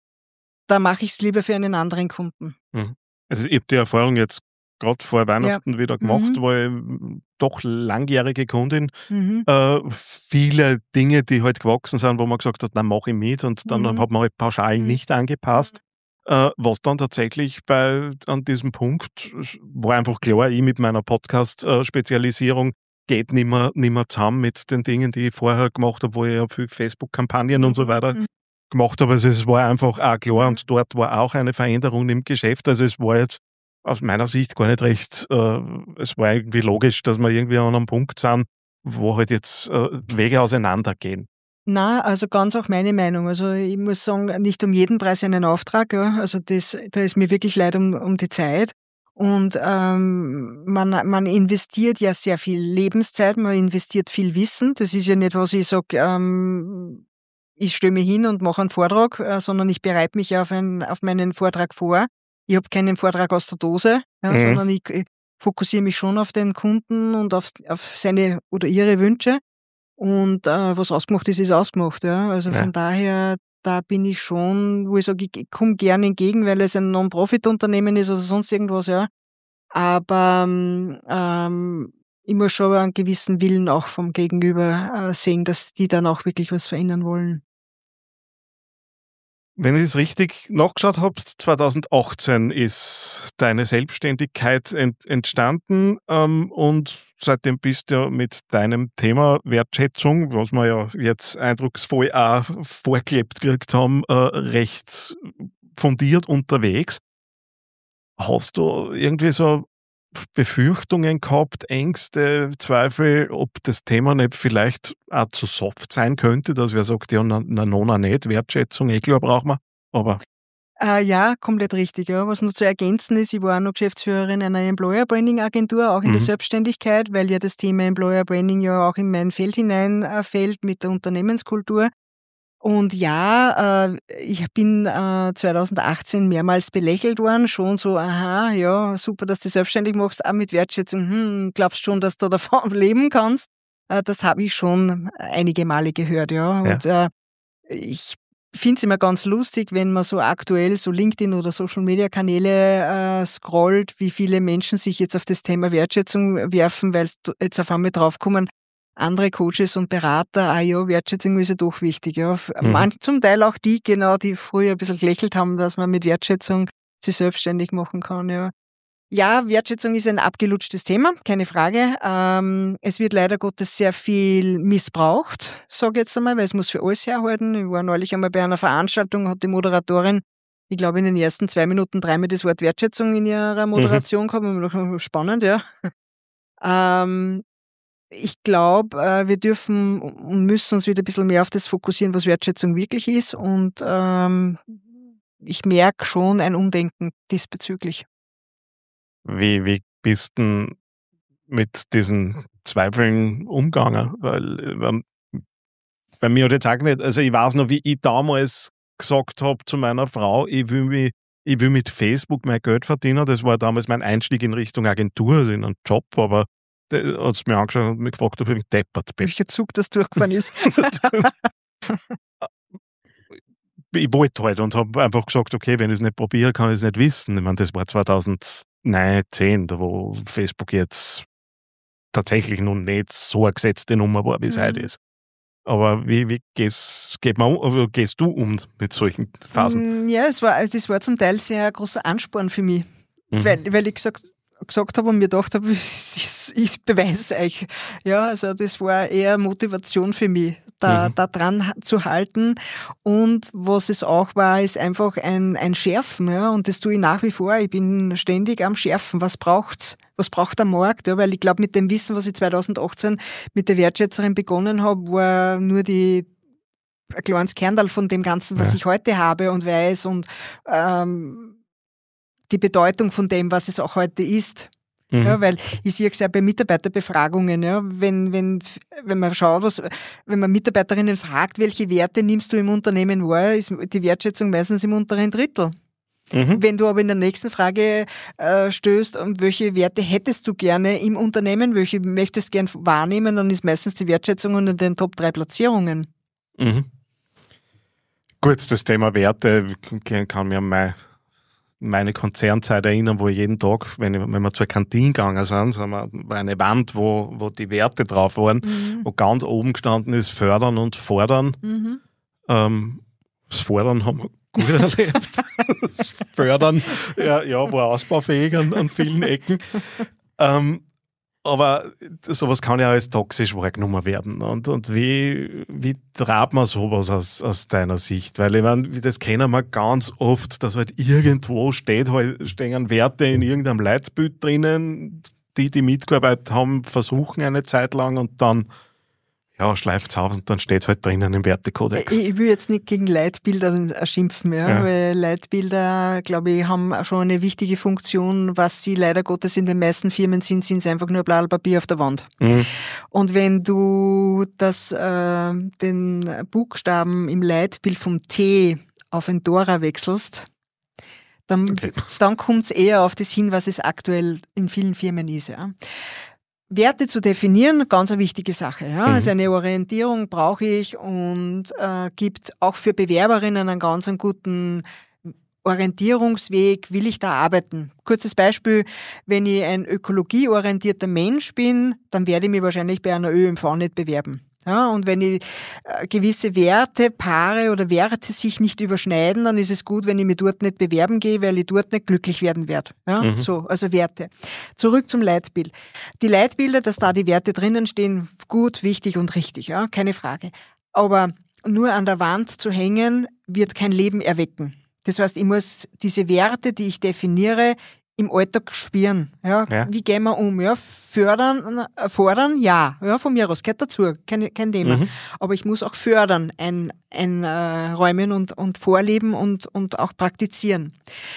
da mache ich es lieber für einen anderen Kunden. Mhm. Also ich habe die Erfahrung jetzt gerade vor Weihnachten ja. wieder gemacht, mhm. weil doch langjährige Kundin, mhm. äh, viele Dinge, die halt gewachsen sind, wo man gesagt hat, na mache ich mit und dann mhm. hat man halt pauschal mhm. nicht angepasst. Äh, was dann tatsächlich bei an diesem Punkt war einfach klar, ich mit meiner Podcast-Spezialisierung geht nicht mehr, nicht mehr zusammen mit den Dingen, die ich vorher gemacht habe, wo ich ja viel Facebook-Kampagnen mhm. und so weiter mhm. gemacht habe. Also es war einfach auch klar mhm. und dort war auch eine Veränderung im Geschäft. Also es war jetzt aus meiner Sicht gar nicht recht, äh, es war irgendwie logisch, dass wir irgendwie an einem Punkt sind, wo halt jetzt äh, Wege auseinandergehen. Na, also ganz auch meine Meinung. Also ich muss sagen, nicht um jeden Preis einen Auftrag. Ja. Also das, da ist mir wirklich leid um, um die Zeit. Und ähm, man, man investiert ja sehr viel Lebenszeit, man investiert viel Wissen. Das ist ja nicht, was ich sage, ähm, ich stelle mich hin und mache einen Vortrag, äh, sondern ich bereite mich auf, ein, auf meinen Vortrag vor. Ich habe keinen Vortrag aus der Dose, ja, mhm. sondern ich, ich fokussiere mich schon auf den Kunden und auf, auf seine oder ihre Wünsche. Und äh, was ausgemacht ist, ist ausgemacht. Ja. Also ja. von daher, da bin ich schon, wo ich sage, ich, ich komme gerne entgegen, weil es ein Non-Profit-Unternehmen ist oder sonst irgendwas. Ja. Aber ähm, ich muss schon einen gewissen Willen auch vom Gegenüber äh, sehen, dass die dann auch wirklich was verändern wollen. Wenn ich es richtig nachgeschaut habe, zwanzig achtzehn ist deine Selbstständigkeit ent, entstanden ähm, und seitdem bist du ja mit deinem Thema Wertschätzung, was wir ja jetzt eindrucksvoll auch vorgelebt gekriegt haben, äh, recht fundiert unterwegs. Hast du irgendwie so Befürchtungen gehabt, Ängste, Zweifel, ob das Thema nicht vielleicht auch zu soft sein könnte, dass wer sagt, ja, na, na, na nicht, Wertschätzung, eh klar brauchen wir, aber... Äh, ja, komplett richtig. Ja. Was noch zu ergänzen ist, ich war auch noch Geschäftsführerin einer Employer Branding Agentur, auch in mhm. der Selbstständigkeit, weil ja das Thema Employer Branding ja auch in mein Feld hineinfällt mit der Unternehmenskultur. Und ja, äh, ich bin äh, zwanzig achtzehn mehrmals belächelt worden, schon so, aha, ja, super, dass du selbstständig machst, auch mit Wertschätzung, hm, glaubst schon, dass du davon leben kannst? Äh, das habe ich schon einige Male gehört, ja. Und ja. Äh, ich finde es immer ganz lustig, wenn man so aktuell so LinkedIn oder Social-Media-Kanäle äh, scrollt, wie viele Menschen sich jetzt auf das Thema Wertschätzung werfen, weil jetzt auf einmal draufkommen, andere Coaches und Berater, ah ja, Wertschätzung ist ja doch wichtig. Ja. Mhm. Manch, zum Teil auch die, genau, die früher ein bisschen gelächelt haben, dass man mit Wertschätzung sich selbstständig machen kann. Ja, ja, Wertschätzung ist ein abgelutschtes Thema, keine Frage. Ähm, es wird leider Gottes sehr viel missbraucht, sage ich jetzt einmal, weil es muss für alles herhalten. Ich war neulich einmal bei einer Veranstaltung, hat die Moderatorin, ich glaube in den ersten zwei Minuten dreimal das Wort Wertschätzung in ihrer Moderation mhm. gehabt. Und ich dachte, spannend, ja. ähm, Ich glaube, wir dürfen und müssen uns wieder ein bisschen mehr auf das fokussieren, was Wertschätzung wirklich ist. Und ähm, ich merke schon ein Umdenken diesbezüglich. Wie, wie bist du denn mit diesen Zweifeln umgegangen? Weil bei mir hat jetzt auch nicht, also ich weiß noch, wie ich damals gesagt habe zu meiner Frau, ich will mich ich will mit Facebook mein Geld verdienen. Das war damals mein Einstieg in Richtung Agentur, also in einen Job, aber hat es mir angeschaut und mich gefragt, ob ich deppert bin. Welcher Zug das durchgefahren ist. Ich wollte halt und habe einfach gesagt, okay, wenn ich es nicht probiere, kann ich es nicht wissen. Ich meine, das war zweitausendneun, zehn, da wo Facebook jetzt tatsächlich noch nicht so eine gesetzte Nummer war, wie es mhm. heute ist. Aber wie, wie gehst, geht man um, gehst du um mit solchen Phasen? Ja, es war, also das war zum Teil sehr ein großer Ansporn für mich, mhm. weil, weil ich gesagt gesagt habe und mir gedacht habe, ich, ich beweise es euch. Ja, also das war eher Motivation für mich, da, mhm. da dran zu halten. Und was es auch war, ist einfach ein, ein Schärfen. Ja, und das tue ich nach wie vor. Ich bin ständig am Schärfen. Was braucht's? Was braucht der Markt? Ja, weil ich glaube, mit dem Wissen, was ich zweitausendachtzehn mit der Wertschätzerin begonnen habe, war nur die ein kleines Kernteil von dem Ganzen, was ja. ich heute habe und weiß und ähm, die Bedeutung von dem, was es auch heute ist. Mhm. Ja, weil ich sehe es ja bei Mitarbeiterbefragungen, ja, wenn, wenn, wenn man schaut, was, wenn man Mitarbeiterinnen fragt, welche Werte nimmst du im Unternehmen wahr, ist die Wertschätzung meistens im unteren Drittel. Mhm. Wenn du aber in der nächsten Frage äh, stößt, um welche Werte hättest du gerne im Unternehmen, welche möchtest du gern wahrnehmen, dann ist meistens die Wertschätzung unter den Top drei Platzierungen. Mhm. Gut, das Thema Werte kann mir mein meine Konzernzeit erinnern, wo ich jeden Tag, wenn, ich, wenn wir zur Kantine gegangen sind, so war eine Wand, wo, wo die Werte drauf waren, mhm. wo ganz oben gestanden ist, fördern und fordern. Mhm. Ähm, das Fordern haben wir gut erlebt. Das Fördern ja, ja, war ausbaufähig an, an vielen Ecken. Ähm, aber sowas kann ja als toxisch wahrgenommen werden. Und, und wie, wie treibt man sowas aus, aus deiner Sicht? Weil ich meine, das kennen wir ganz oft, dass halt irgendwo steht, halt, stehen Werte in irgendeinem Leitbild drinnen, die die mitgearbeitet haben, versuchen eine Zeit lang und dann ja, schleift es auf und dann steht es halt drinnen im Wertekodex. Ich, ich will jetzt nicht gegen Leitbilder schimpfen, ja, ja. weil Leitbilder, glaube ich, haben schon eine wichtige Funktion. Was sie leider Gottes in den meisten Firmen sind, sind sie einfach nur Blattpapier auf der Wand. Mhm. Und wenn du das, äh, den Buchstaben im Leitbild vom T auf ein Dora wechselst, dann, okay. dann kommt es eher auf das hin, was es aktuell in vielen Firmen ist, ja. Werte zu definieren, ganz eine wichtige Sache. Ja. Mhm. Also eine Orientierung brauche ich und äh, gibt auch für Bewerberinnen einen ganz einen guten Orientierungsweg, will ich da arbeiten. Kurzes Beispiel, wenn ich ein ökologieorientierter Mensch bin, dann werde ich mich wahrscheinlich bei einer Ö M V nicht bewerben. Ja, und wenn ich äh, gewisse Werte, Paare oder Werte sich nicht überschneiden, dann ist es gut, wenn ich mich dort nicht bewerben gehe, weil ich dort nicht glücklich werden werde. Ja, mhm. so, also Werte. Zurück zum Leitbild. Die Leitbilder, dass da die Werte drinnen stehen, gut, wichtig und richtig, ja, keine Frage. Aber nur an der Wand zu hängen, wird kein Leben erwecken. Das heißt, ich muss diese Werte, die ich definiere, im Alltag spüren. Ja, ja. Wie gehen wir um? Ja, fördern, fordern, ja. Ja, von mir aus gehört dazu, kein, kein Thema. Mhm. Aber ich muss auch fördern, ein, ein äh, räumen und, und vorleben und, und auch praktizieren.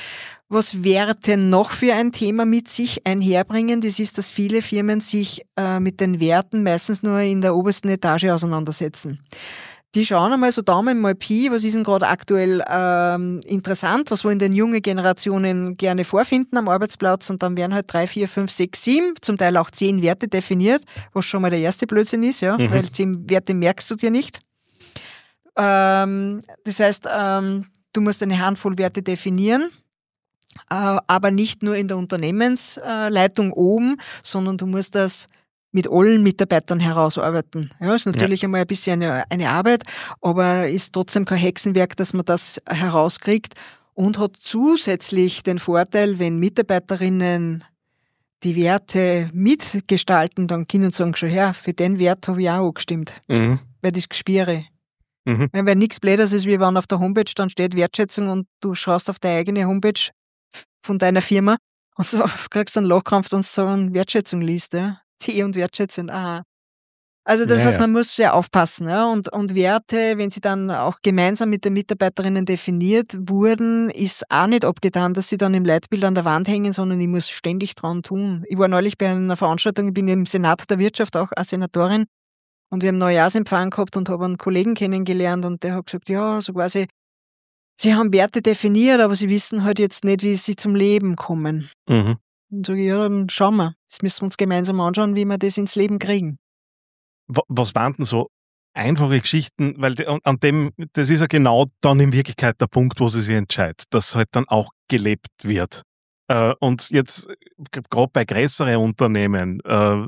Was Werte noch für ein Thema mit sich einherbringen, das ist, dass viele Firmen sich äh, mit den Werten meistens nur in der obersten Etage auseinandersetzen. Die schauen einmal so Daumen mal Pi, was ist denn gerade aktuell ähm, interessant, was wollen denn junge Generationen gerne vorfinden am Arbeitsplatz, und dann werden halt drei, vier, fünf, sechs, sieben, zum Teil auch zehn Werte definiert, was schon mal der erste Blödsinn ist, ja, mhm. weil zehn Werte merkst du dir nicht. Ähm, das heißt, ähm, du musst eine Handvoll Werte definieren, äh, aber nicht nur in der Unternehmensleitung oben, sondern du musst das mit allen Mitarbeitern herausarbeiten. Ja, ist natürlich ja. einmal ein bisschen eine, eine Arbeit, aber ist trotzdem kein Hexenwerk, dass man das herauskriegt und hat zusätzlich den Vorteil, wenn Mitarbeiterinnen die Werte mitgestalten, dann können sie sagen, schon her, für den Wert habe ich auch angestimmt. Mhm. Weil das gespüre. Mhm. Ja, weil nichts Blödes ist, wie wenn auf der Homepage dann steht Wertschätzung und du schaust auf deine eigene Homepage von deiner Firma und so kriegst einen Lachkrampf und so eine Wertschätzung liest, ja. T und Wertschätzung, aha. Also das ja, heißt, man ja. muss sehr aufpassen. Ja? Und, und Werte, wenn sie dann auch gemeinsam mit den Mitarbeiterinnen definiert wurden, ist auch nicht abgetan, dass sie dann im Leitbild an der Wand hängen, sondern ich muss ständig dran tun. Ich war neulich bei einer Veranstaltung, ich bin im Senat der Wirtschaft, auch als Senatorin, und wir haben Neujahrsempfang gehabt und habe einen Kollegen kennengelernt und der hat gesagt, ja, so quasi, sie haben Werte definiert, aber sie wissen halt jetzt nicht, wie sie zum Leben kommen. Mhm. Und sage ich, ja, dann schauen wir. Jetzt müssen wir uns gemeinsam anschauen, wie wir das ins Leben kriegen. Was waren denn so einfache Geschichten? Weil an dem, das ist ja genau dann in Wirklichkeit der Punkt, wo sie sich entscheidet, dass halt dann auch gelebt wird. Und jetzt, gerade bei größeren Unternehmen,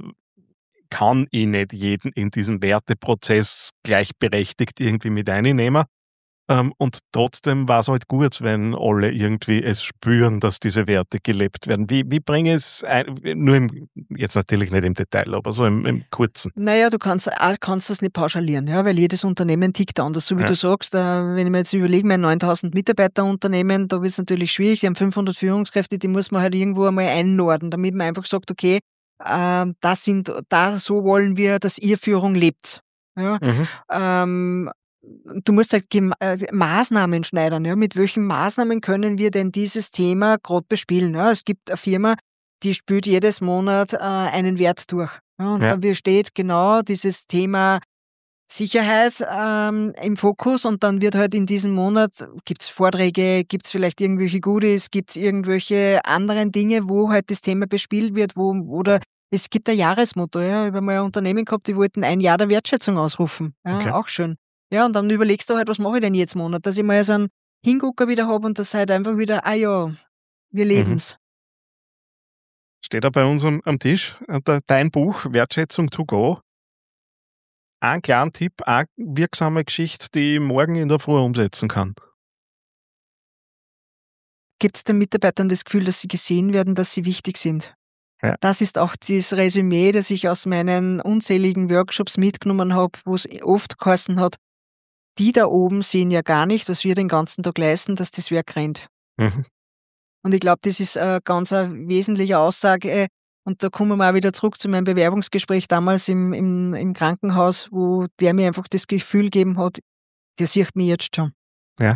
kann ich nicht jeden in diesem Werteprozess gleichberechtigt irgendwie mit einnehmen. Und trotzdem war es halt gut, wenn alle irgendwie es spüren, dass diese Werte gelebt werden. Wie, wie bringe ich es ein, nur im, jetzt natürlich nicht im Detail, aber so im, im Kurzen? Naja, du kannst, kannst das nicht pauschalieren, ja, weil jedes Unternehmen tickt anders. So wie ja. du sagst, wenn ich mir jetzt überlege, mein neuntausend Mitarbeiterunternehmen, da wird es natürlich schwierig, die haben fünfhundert Führungskräfte, die muss man halt irgendwo einmal einnorden, damit man einfach sagt, okay, äh, das sind, da so wollen wir, dass ihr Führung lebt. Ja. Mhm. Ähm, Du musst halt Maßnahmen schneidern. Ja? Mit welchen Maßnahmen können wir denn dieses Thema gerade bespielen? Ja? Es gibt eine Firma, die spült jedes Monat äh, einen Wert durch. Ja? Und ja. dann steht genau dieses Thema Sicherheit ähm, im Fokus und dann wird halt in diesem Monat, gibt's Vorträge, gibt's vielleicht irgendwelche Goodies, gibt's irgendwelche anderen Dinge, wo halt das Thema bespielt wird, wo oder es gibt ein Jahresmotto. Ja? Ich habe mal ein Unternehmen gehabt, die wollten ein Jahr der Wertschätzung ausrufen. Ja? Okay. Auch schön. Ja, und dann überlegst du halt, was mache ich denn jetzt Monat, dass ich mal so einen Hingucker wieder habe und das halt einfach wieder, ah ja, wir leben's. Mhm. Steht da bei uns am, am Tisch dein Buch Wertschätzung to go. Ein kleiner Tipp, eine wirksame Geschichte, die ich morgen in der Früh umsetzen kann. Gibt es den Mitarbeitern das Gefühl, dass sie gesehen werden, dass sie wichtig sind? Ja. Das ist auch das Resümee, das ich aus meinen unzähligen Workshops mitgenommen habe, wo es oft geheißen hat, die da oben sehen ja gar nicht, was wir den ganzen Tag leisten, dass das Werk rennt. Mhm. Und ich glaube, das ist eine ganz eine wesentliche Aussage. Und da kommen wir auch wieder zurück zu meinem Bewerbungsgespräch damals im, im, im Krankenhaus, wo der mir einfach das Gefühl gegeben hat, der sieht mich jetzt schon. Ja.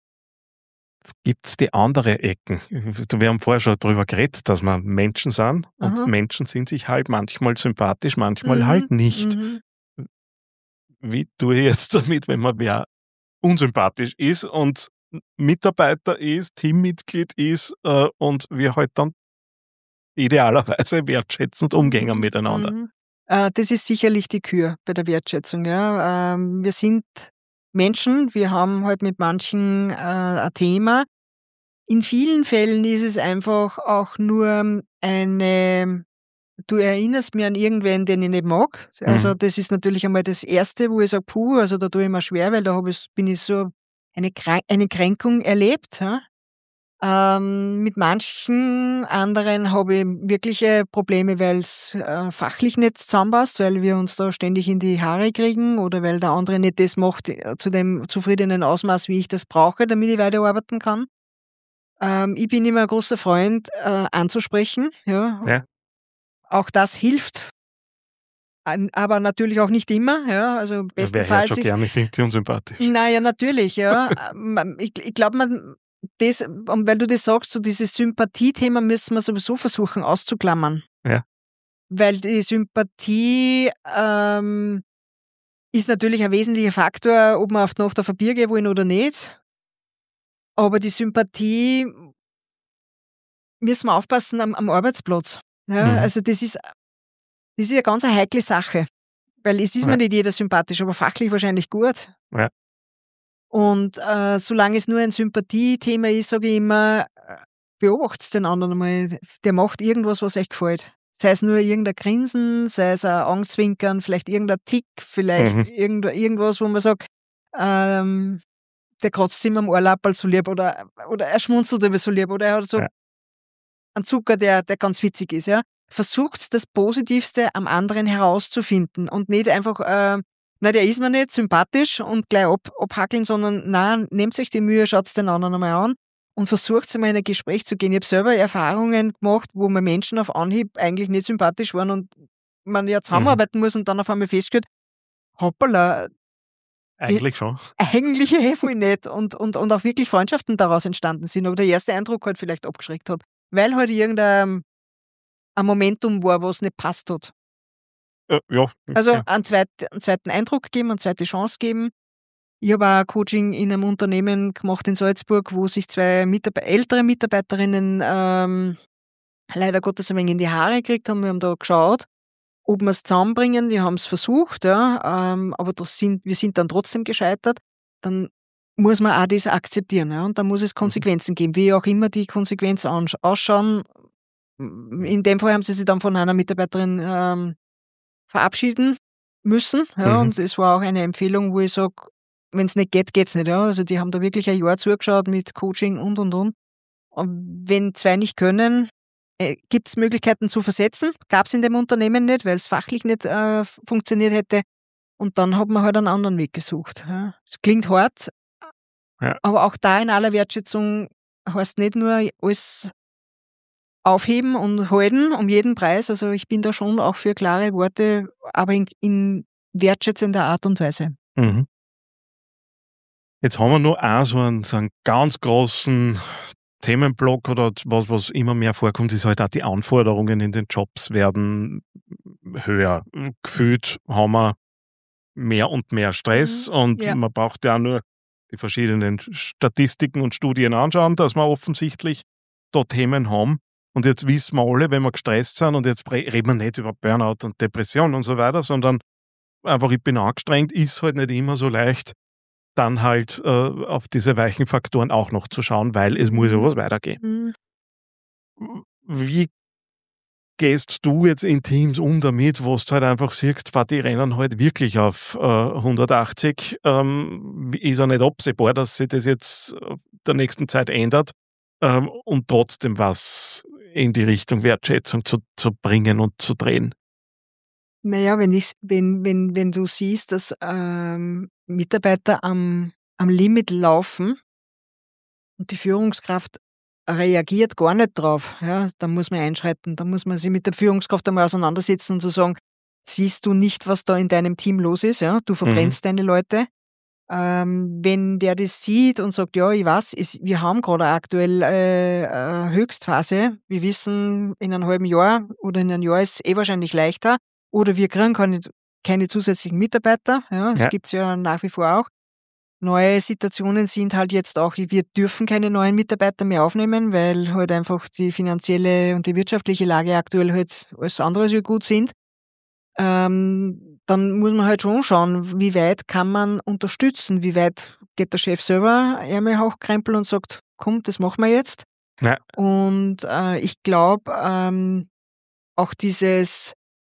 Gibt es die andere Ecken? Wir haben vorher schon darüber geredet, dass wir Menschen sind. Und Aha. Menschen sind sich halt manchmal sympathisch, manchmal mhm. halt nicht. Mhm. Wie tue ich jetzt damit, wenn man wer unsympathisch ist und Mitarbeiter ist, Teammitglied ist äh, und wir halt dann idealerweise wertschätzend umgehen miteinander? Mhm. Äh, das ist sicherlich die Kür bei der Wertschätzung. Ja. Ähm, wir sind Menschen, wir haben halt mit manchen äh, ein Thema. In vielen Fällen ist es einfach auch nur eine... Du erinnerst mich an irgendwen, den ich nicht mag. Also mhm. das ist natürlich einmal das Erste, wo ich sage, puh, also da tue ich mir schwer, weil da hab ich, bin ich so eine, eine Kränkung erlebt. Ja? Ähm, mit manchen anderen habe ich wirkliche Probleme, weil es äh, fachlich nicht zusammenpasst, weil wir uns da ständig in die Haare kriegen oder weil der andere nicht das macht äh, zu dem zufriedenen Ausmaß, wie ich das brauche, damit ich weiterarbeiten kann. Ähm, ich bin immer ein großer Freund, äh, anzusprechen. Ja. ja. Auch das hilft, aber natürlich auch nicht immer. Ja, also bestenfalls ja, wer hört schon ist, gerne, ich finde die unsympathisch. Naja, natürlich. Ja. ich ich glaube, man, das, weil du das sagst, so dieses Sympathiethema müssen wir sowieso versuchen auszuklammern. Ja. Weil die Sympathie ähm, ist natürlich ein wesentlicher Faktor, ob man auf die Nacht auf ein Bier gehen wollen oder nicht. Aber die Sympathie müssen wir aufpassen am, am Arbeitsplatz. Ja, mhm. Also das ist, das ist eine ganz eine heikle Sache, weil es ist ja. mir nicht jeder sympathisch, aber fachlich wahrscheinlich gut. Ja. Und äh, solange es nur ein Sympathiethema ist, sage ich immer, beobachtet den anderen einmal. Der macht irgendwas, was euch gefällt. Sei es nur irgendein Grinsen, sei es ein Augenzwinkern, vielleicht irgendein Tick, vielleicht Mhm. irgend, irgendwas, wo man sagt, ähm, der kratzt ihm am Ohrlapperl so lieb oder, oder er schmunzelt über so lieb oder er hat so Ja. einen Zucker, der, der ganz witzig ist. Ja. Versucht das Positivste am anderen herauszufinden und nicht einfach, äh, na, der ist mir nicht sympathisch und gleich ab, abhackeln, sondern na, nehmt euch die Mühe, schaut den anderen einmal an und versucht einmal in ein Gespräch zu gehen. Ich habe selber Erfahrungen gemacht, wo mir Menschen auf Anhieb eigentlich nicht sympathisch waren und man ja zusammenarbeiten muss und dann auf einmal feststellt, hoppala, Eigentlich schon. eigentlich eh voll nett und, und, und auch wirklich Freundschaften daraus entstanden sind, aber der erste Eindruck halt vielleicht abgeschreckt hat, weil halt irgendein ein Momentum war, was nicht passt hat. Äh, ja. Also Okay. einen, zweit, einen zweiten Eindruck geben, eine zweite Chance geben. Ich habe auch ein Coaching in einem Unternehmen gemacht in Salzburg, wo sich zwei Mitarbe- ältere Mitarbeiterinnen ähm, leider Gottes ein wenig in die Haare gekriegt haben. Wir haben da geschaut, ob wir es zusammenbringen. Die haben es versucht, ja, ähm, aber das sind, wir sind dann trotzdem gescheitert. Dann muss man auch das akzeptieren. Ja, und dann muss es Konsequenzen geben, wie auch immer die Konsequenzen ansch- ausschauen. In dem Fall haben sie sich dann von einer Mitarbeiterin ähm, verabschieden müssen. Ja, Mhm. und es war auch eine Empfehlung, wo ich sage, wenn es nicht geht, geht's nicht. Ja. Also die haben da wirklich ein Jahr zugeschaut mit Coaching und und und. Und wenn zwei nicht können, äh, gibt es Möglichkeiten zu versetzen. Gab es in dem Unternehmen nicht, weil es fachlich nicht äh, funktioniert hätte. Und dann hat man halt einen anderen Weg gesucht. Ja. Es klingt hart, Ja. aber auch da in aller Wertschätzung heißt nicht nur alles aufheben und halten um jeden Preis. Also ich bin da schon auch für klare Worte, aber in, in wertschätzender Art und Weise. Mhm. Jetzt haben wir nur auch so einen, so einen ganz großen Themenblock oder was, was immer mehr vorkommt, ist halt auch die Anforderungen in den Jobs werden höher. Gefühlt haben wir mehr und mehr Stress Mhm. und Ja. man braucht ja nur die verschiedenen Statistiken und Studien anschauen, dass wir offensichtlich da Themen haben. Und jetzt wissen wir alle, wenn wir gestresst sind und jetzt reden wir nicht über Burnout und Depression und so weiter, sondern einfach, ich bin angestrengt, ist halt nicht immer so leicht, dann halt äh, auf diese weichen Faktoren auch noch zu schauen, weil es muss ja was weitergehen. Mhm. Wie gehst du jetzt in Teams um damit, wo du halt einfach siehst, die rennen halt wirklich auf äh, hundertachtzig, ähm, ist ja nicht absehbar, dass sich das jetzt der nächsten Zeit ändert ähm, und trotzdem was in die Richtung Wertschätzung zu, zu bringen und zu drehen. Naja, wenn, ich, wenn, wenn, wenn du siehst, dass ähm, Mitarbeiter am, am Limit laufen und die Führungskraft reagiert gar nicht drauf, ja, dann muss man einschreiten, dann muss man sich mit der Führungskraft einmal auseinandersetzen und zu sagen, siehst du nicht, was da in deinem Team los ist, ja, du verbrennst deine Leute. Ähm, wenn der das sieht und sagt, ja, ich weiß, ist, wir haben gerade aktuell äh, eine Höchstphase, wir wissen, in einem halben Jahr oder in einem Jahr ist es eh wahrscheinlich leichter oder wir kriegen keine, keine zusätzlichen Mitarbeiter, ja, das Ja. gibt's ja nach wie vor auch. Neue Situationen sind halt jetzt auch, wir dürfen keine neuen Mitarbeiter mehr aufnehmen, weil halt einfach die finanzielle und die wirtschaftliche Lage aktuell halt alles andere als gut sind. Ähm, dann muss man halt schon schauen, wie weit kann man unterstützen, wie weit geht der Chef selber einmal hochkrempeln und sagt, komm, das machen wir jetzt. Ja. Und äh, ich glaube, ähm, auch dieses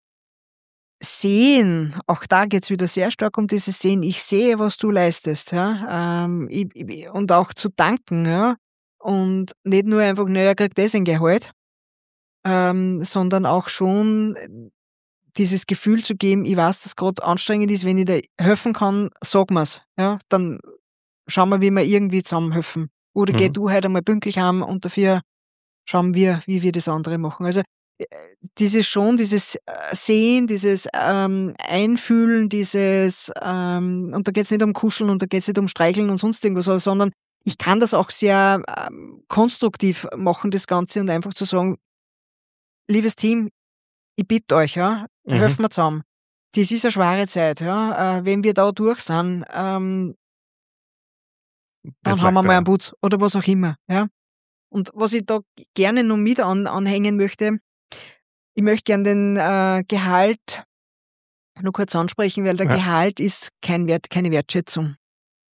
Sehen, auch da geht es wieder sehr stark um dieses Sehen, ich sehe, was du leistest, ja, ähm, ich, ich, und auch zu danken, ja, und nicht nur einfach, naja, kriegt das ein Gehalt, ähm, sondern auch schon dieses Gefühl zu geben, ich weiß, dass gerade anstrengend ist, wenn ich dir helfen kann, sag mir's, ja, dann schauen wir, wie wir irgendwie zusammen helfen. Oder Mhm. geh du heute einmal pünktlich heim und dafür schauen wir, wie wir das andere machen. Also äh, dieses schon, dieses äh, Sehen, dieses ähm, Einfühlen, dieses, ähm, und da geht es nicht um Kuscheln und da geht es nicht um Streicheln und sonst irgendwas, sondern ich kann das auch sehr ähm, konstruktiv machen, das Ganze, und einfach zu sagen, liebes Team, ich bitte euch, ja, Mhm. helfen wir zusammen. Das ist eine schwere Zeit, ja. Äh, wenn wir da durch sind, ähm, Das dann haben wir leicht, mal ja. einen Putz oder was auch immer, ja. Und was ich da gerne noch mit an, anhängen möchte, ich möchte gerne den äh, Gehalt nur kurz ansprechen, weil der Ja. Gehalt ist kein Wert, keine Wertschätzung.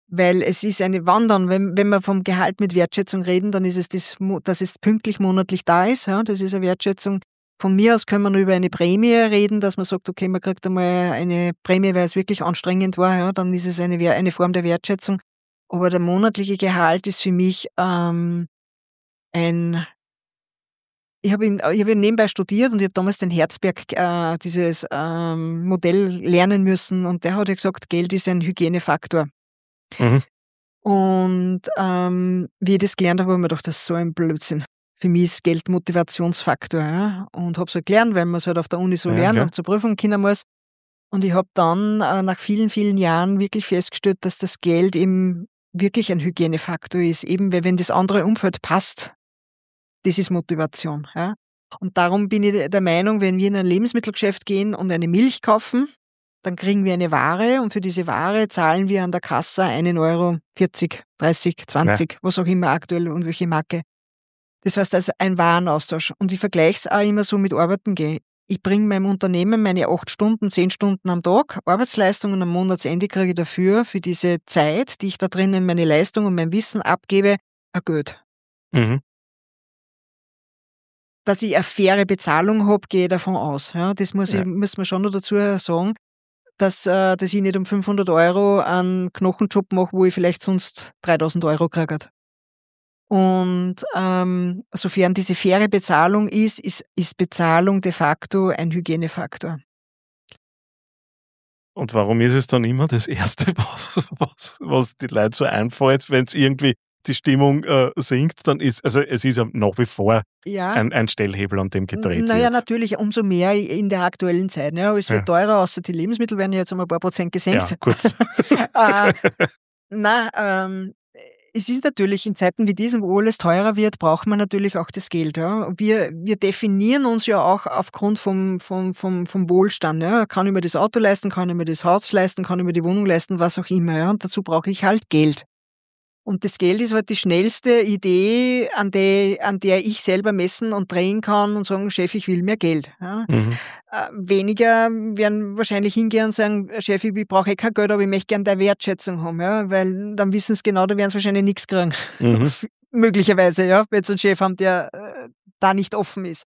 Weil es ist eine Wandern, wenn, wenn wir vom Gehalt mit Wertschätzung reden, dann ist es das, dass es pünktlich monatlich da ist. Ja, das ist eine Wertschätzung. Von mir aus können wir nur über eine Prämie reden, dass man sagt, okay, man kriegt einmal eine Prämie, weil es wirklich anstrengend war. Ja, dann ist es eine, eine Form der Wertschätzung. Aber der monatliche Gehalt ist für mich ähm, ein... Ich habe ihn, ich hab ihn nebenbei studiert und ich habe damals den Herzberg, äh, dieses ähm, Modell lernen müssen und der hat ja gesagt, Geld ist ein Hygienefaktor. Mhm. Und ähm, wie ich das gelernt habe, habe ich mir gedacht, das ist so ein Blödsinn. Für mich ist Geld Motivationsfaktor. Ja? Und habe es halt gelernt, weil man es halt auf der Uni so Ja, lernt ja. und zur Prüfung kommen muss. Und ich habe dann äh, nach vielen, vielen Jahren wirklich festgestellt, dass das Geld eben wirklich ein Hygienefaktor ist. Eben, weil wenn das andere Umfeld passt, das ist Motivation. Ja? Und darum bin ich der Meinung, wenn wir in ein Lebensmittelgeschäft gehen und eine Milch kaufen, dann kriegen wir eine Ware und für diese Ware zahlen wir an der Kasse einen Euro vierzig, dreißig, zwanzig, ja. Was auch immer aktuell und welche Marke. Das heißt, also ein Warenaustausch. Und ich vergleiche es auch immer so mit Arbeiten gehen. Ich bringe meinem Unternehmen meine acht Stunden, zehn Stunden am Tag Arbeitsleistung und am Monatsende kriege ich dafür, für diese Zeit, die ich da drinnen meine Leistung und mein Wissen abgebe, ein Geld. Mhm. Dass ich eine faire Bezahlung habe, gehe ich davon aus. Ja, das muss, Ja. ich, muss man schon noch dazu sagen, dass, äh, dass ich nicht um fünfhundert Euro einen Knochenjob mache, wo ich vielleicht sonst dreitausend Euro kriege. Und ähm, sofern diese faire Bezahlung ist, ist, ist Bezahlung de facto ein Hygienefaktor. Und warum ist es dann immer das Erste, was, was, was die Leute so einfällt, wenn es irgendwie die Stimmung äh, sinkt, dann ist, also es ist ja nach wie vor Ja. ein, ein Stellhebel, an dem gedreht Naja, wird. natürlich, umso mehr in der aktuellen Zeit. Ja. Es wird Ja. teurer, außer die Lebensmittel werden jetzt um ein paar Prozent gesenkt. Ja, kurz. äh, na, ähm, es ist natürlich in Zeiten wie diesen, wo alles teurer wird, braucht man natürlich auch das Geld. Ja. Wir, wir definieren uns ja auch aufgrund vom, vom, vom, vom Wohlstand. Ja. Kann ich mir das Auto leisten, kann ich mir das Haus leisten, kann ich mir die Wohnung leisten, was auch immer. Ja. Und dazu brauche ich halt Geld. Und das Geld ist halt die schnellste Idee, an der, an der ich selber messen und drehen kann und sagen, Chef, ich will mehr Geld. Ja. Mhm. Äh, weniger werden wahrscheinlich hingehen und sagen, Chef, ich brauche eh kein Geld, aber ich möchte gerne der Wertschätzung haben. Ja, weil dann wissen sie genau, da werden sie wahrscheinlich nichts kriegen. Mhm. Möglicherweise, ja, wenn sie einen Chef haben, der äh, da nicht offen ist.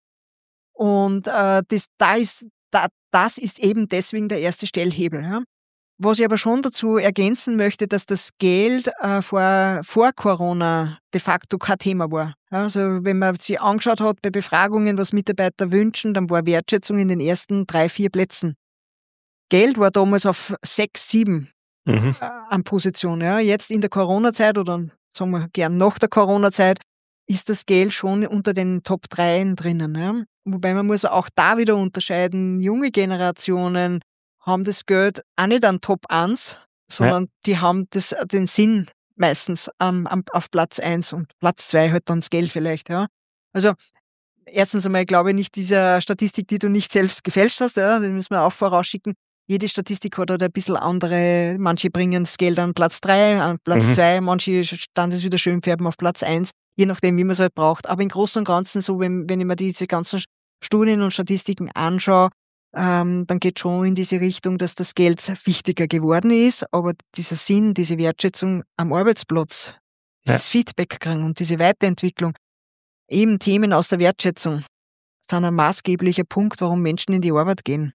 Und äh, das, da ist, da, das ist eben deswegen der erste Stellhebel. Ja. Was ich aber schon dazu ergänzen möchte, dass das Geld äh, vor, vor Corona de facto kein Thema war. Also wenn man sich angeschaut hat bei Befragungen, was Mitarbeiter wünschen, dann war Wertschätzung in den ersten drei, vier Plätzen. Geld war damals auf sechs, sieben Mhm. äh, an Position. Ja. Jetzt in der Corona-Zeit oder sagen wir gern nach der Corona-Zeit ist das Geld schon unter den Top drei drinnen. Ja. Wobei man muss auch da wieder unterscheiden, junge Generationen haben das Geld auch nicht an Top eins, sondern ja. die haben das, den Sinn meistens ähm, auf Platz eins und Platz zwei halt dann das Geld vielleicht. Ja. Also erstens einmal glaube ich nicht dieser Statistik, die du nicht selbst gefälscht hast, ja, das müssen wir auch vorausschicken. Jede Statistik hat halt ein bisschen andere, manche bringen das Geld an Platz drei, an Platz Mhm. zwei, manche dann es wieder schön färben auf Platz eins, je nachdem, wie man es halt braucht. Aber im Großen und Ganzen, so wenn, wenn ich mir diese ganzen Studien und Statistiken anschaue, Ähm, dann geht schon in diese Richtung, dass das Geld wichtiger geworden ist, aber dieser Sinn, diese Wertschätzung am Arbeitsplatz, dieses ja. Feedback kriegen und diese Weiterentwicklung, eben Themen aus der Wertschätzung, sind ein maßgeblicher Punkt, warum Menschen in die Arbeit gehen.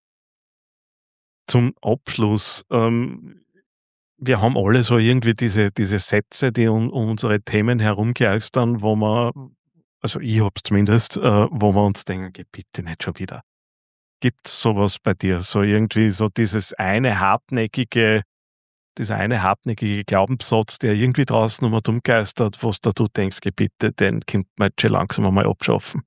Zum Abschluss, ähm, wir haben alle so irgendwie diese, diese Sätze, die um, um unsere Themen herumgeistern, wo man, also ich hab's zumindest, äh, wo wir uns denken, geh bitte nicht schon wieder. Gibt es sowas bei dir? So irgendwie so dieses eine hartnäckige, dieser eine hartnäckige Glaubenssatz, der irgendwie draußen um und umgeistert, was da du denkst, geh bitte, den könnt man jetzt schon langsam einmal abschaffen?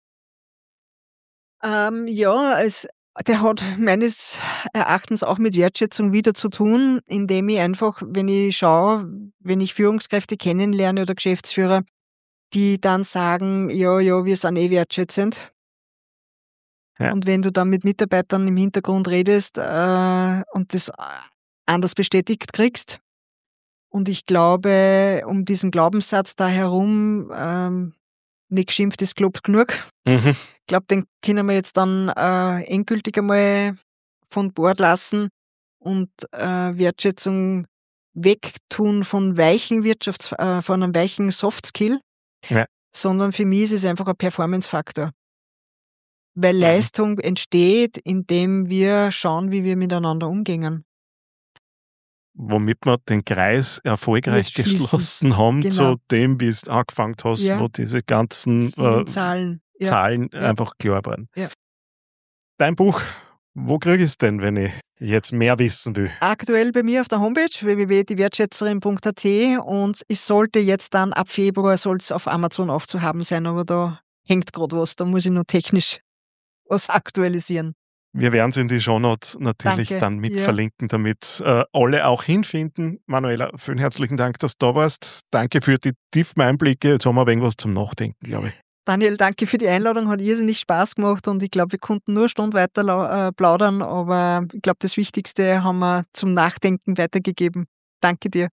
Ähm, ja, es, der hat meines Erachtens auch mit Wertschätzung wieder zu tun, indem ich einfach, wenn ich schaue, wenn ich Führungskräfte kennenlerne oder Geschäftsführer, die dann sagen, ja, ja, wir sind eh wertschätzend. Ja. Und wenn du dann mit Mitarbeitern im Hintergrund redest äh, und das anders bestätigt kriegst, und ich glaube, um diesen Glaubenssatz da herum, ähm, nicht geschimpft ist gelobt genug. Mhm. Ich glaube, den können wir jetzt dann äh, endgültig einmal von Bord lassen und äh, Wertschätzung wegtun von weichen Wirtschafts-, äh, von einem weichen Soft-Skill, Ja. sondern für mich ist es einfach ein Performance-Faktor. Weil mhm. Leistung entsteht, indem wir schauen, wie wir miteinander umgehen. Womit wir den Kreis erfolgreich geschlossen haben, genau. zu dem, wie es angefangen hast, ja. wo diese ganzen äh, Zahlen, ja. Zahlen ja. einfach klar waren. Ja. Dein Buch, wo kriege ich es denn, wenn ich jetzt mehr wissen will? Aktuell bei mir auf der Homepage w w w punkt die wertschätzerin punkt a t und es sollte jetzt dann ab Februar soll es auf Amazon auch zu haben sein, aber da hängt gerade was, da muss ich nur technisch was aktualisieren. Wir werden es in die Shownotes natürlich Danke. dann mit ja. verlinken, damit äh, alle auch hinfinden. Manuela, vielen herzlichen Dank, dass du da warst. Danke für die tiefen Einblicke. Jetzt haben wir irgendwas zum Nachdenken, glaube ich. Daniel, danke für die Einladung, hat irrsinnig Spaß gemacht und ich glaube, wir konnten nur eine Stunde weiter äh, plaudern, aber ich glaube, das Wichtigste haben wir zum Nachdenken weitergegeben. Danke dir.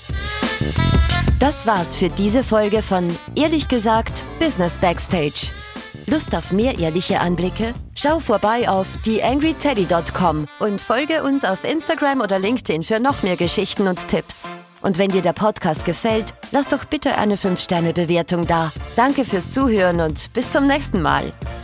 Das war's für diese Folge von Ehrlich gesagt Business Backstage. Lust auf mehr ehrliche Anblicke? Schau vorbei auf the angry teddy dot com und folge uns auf Instagram oder LinkedIn für noch mehr Geschichten und Tipps. Und wenn dir der Podcast gefällt, lass doch bitte eine fünf Sterne Bewertung da. Danke fürs Zuhören und bis zum nächsten Mal.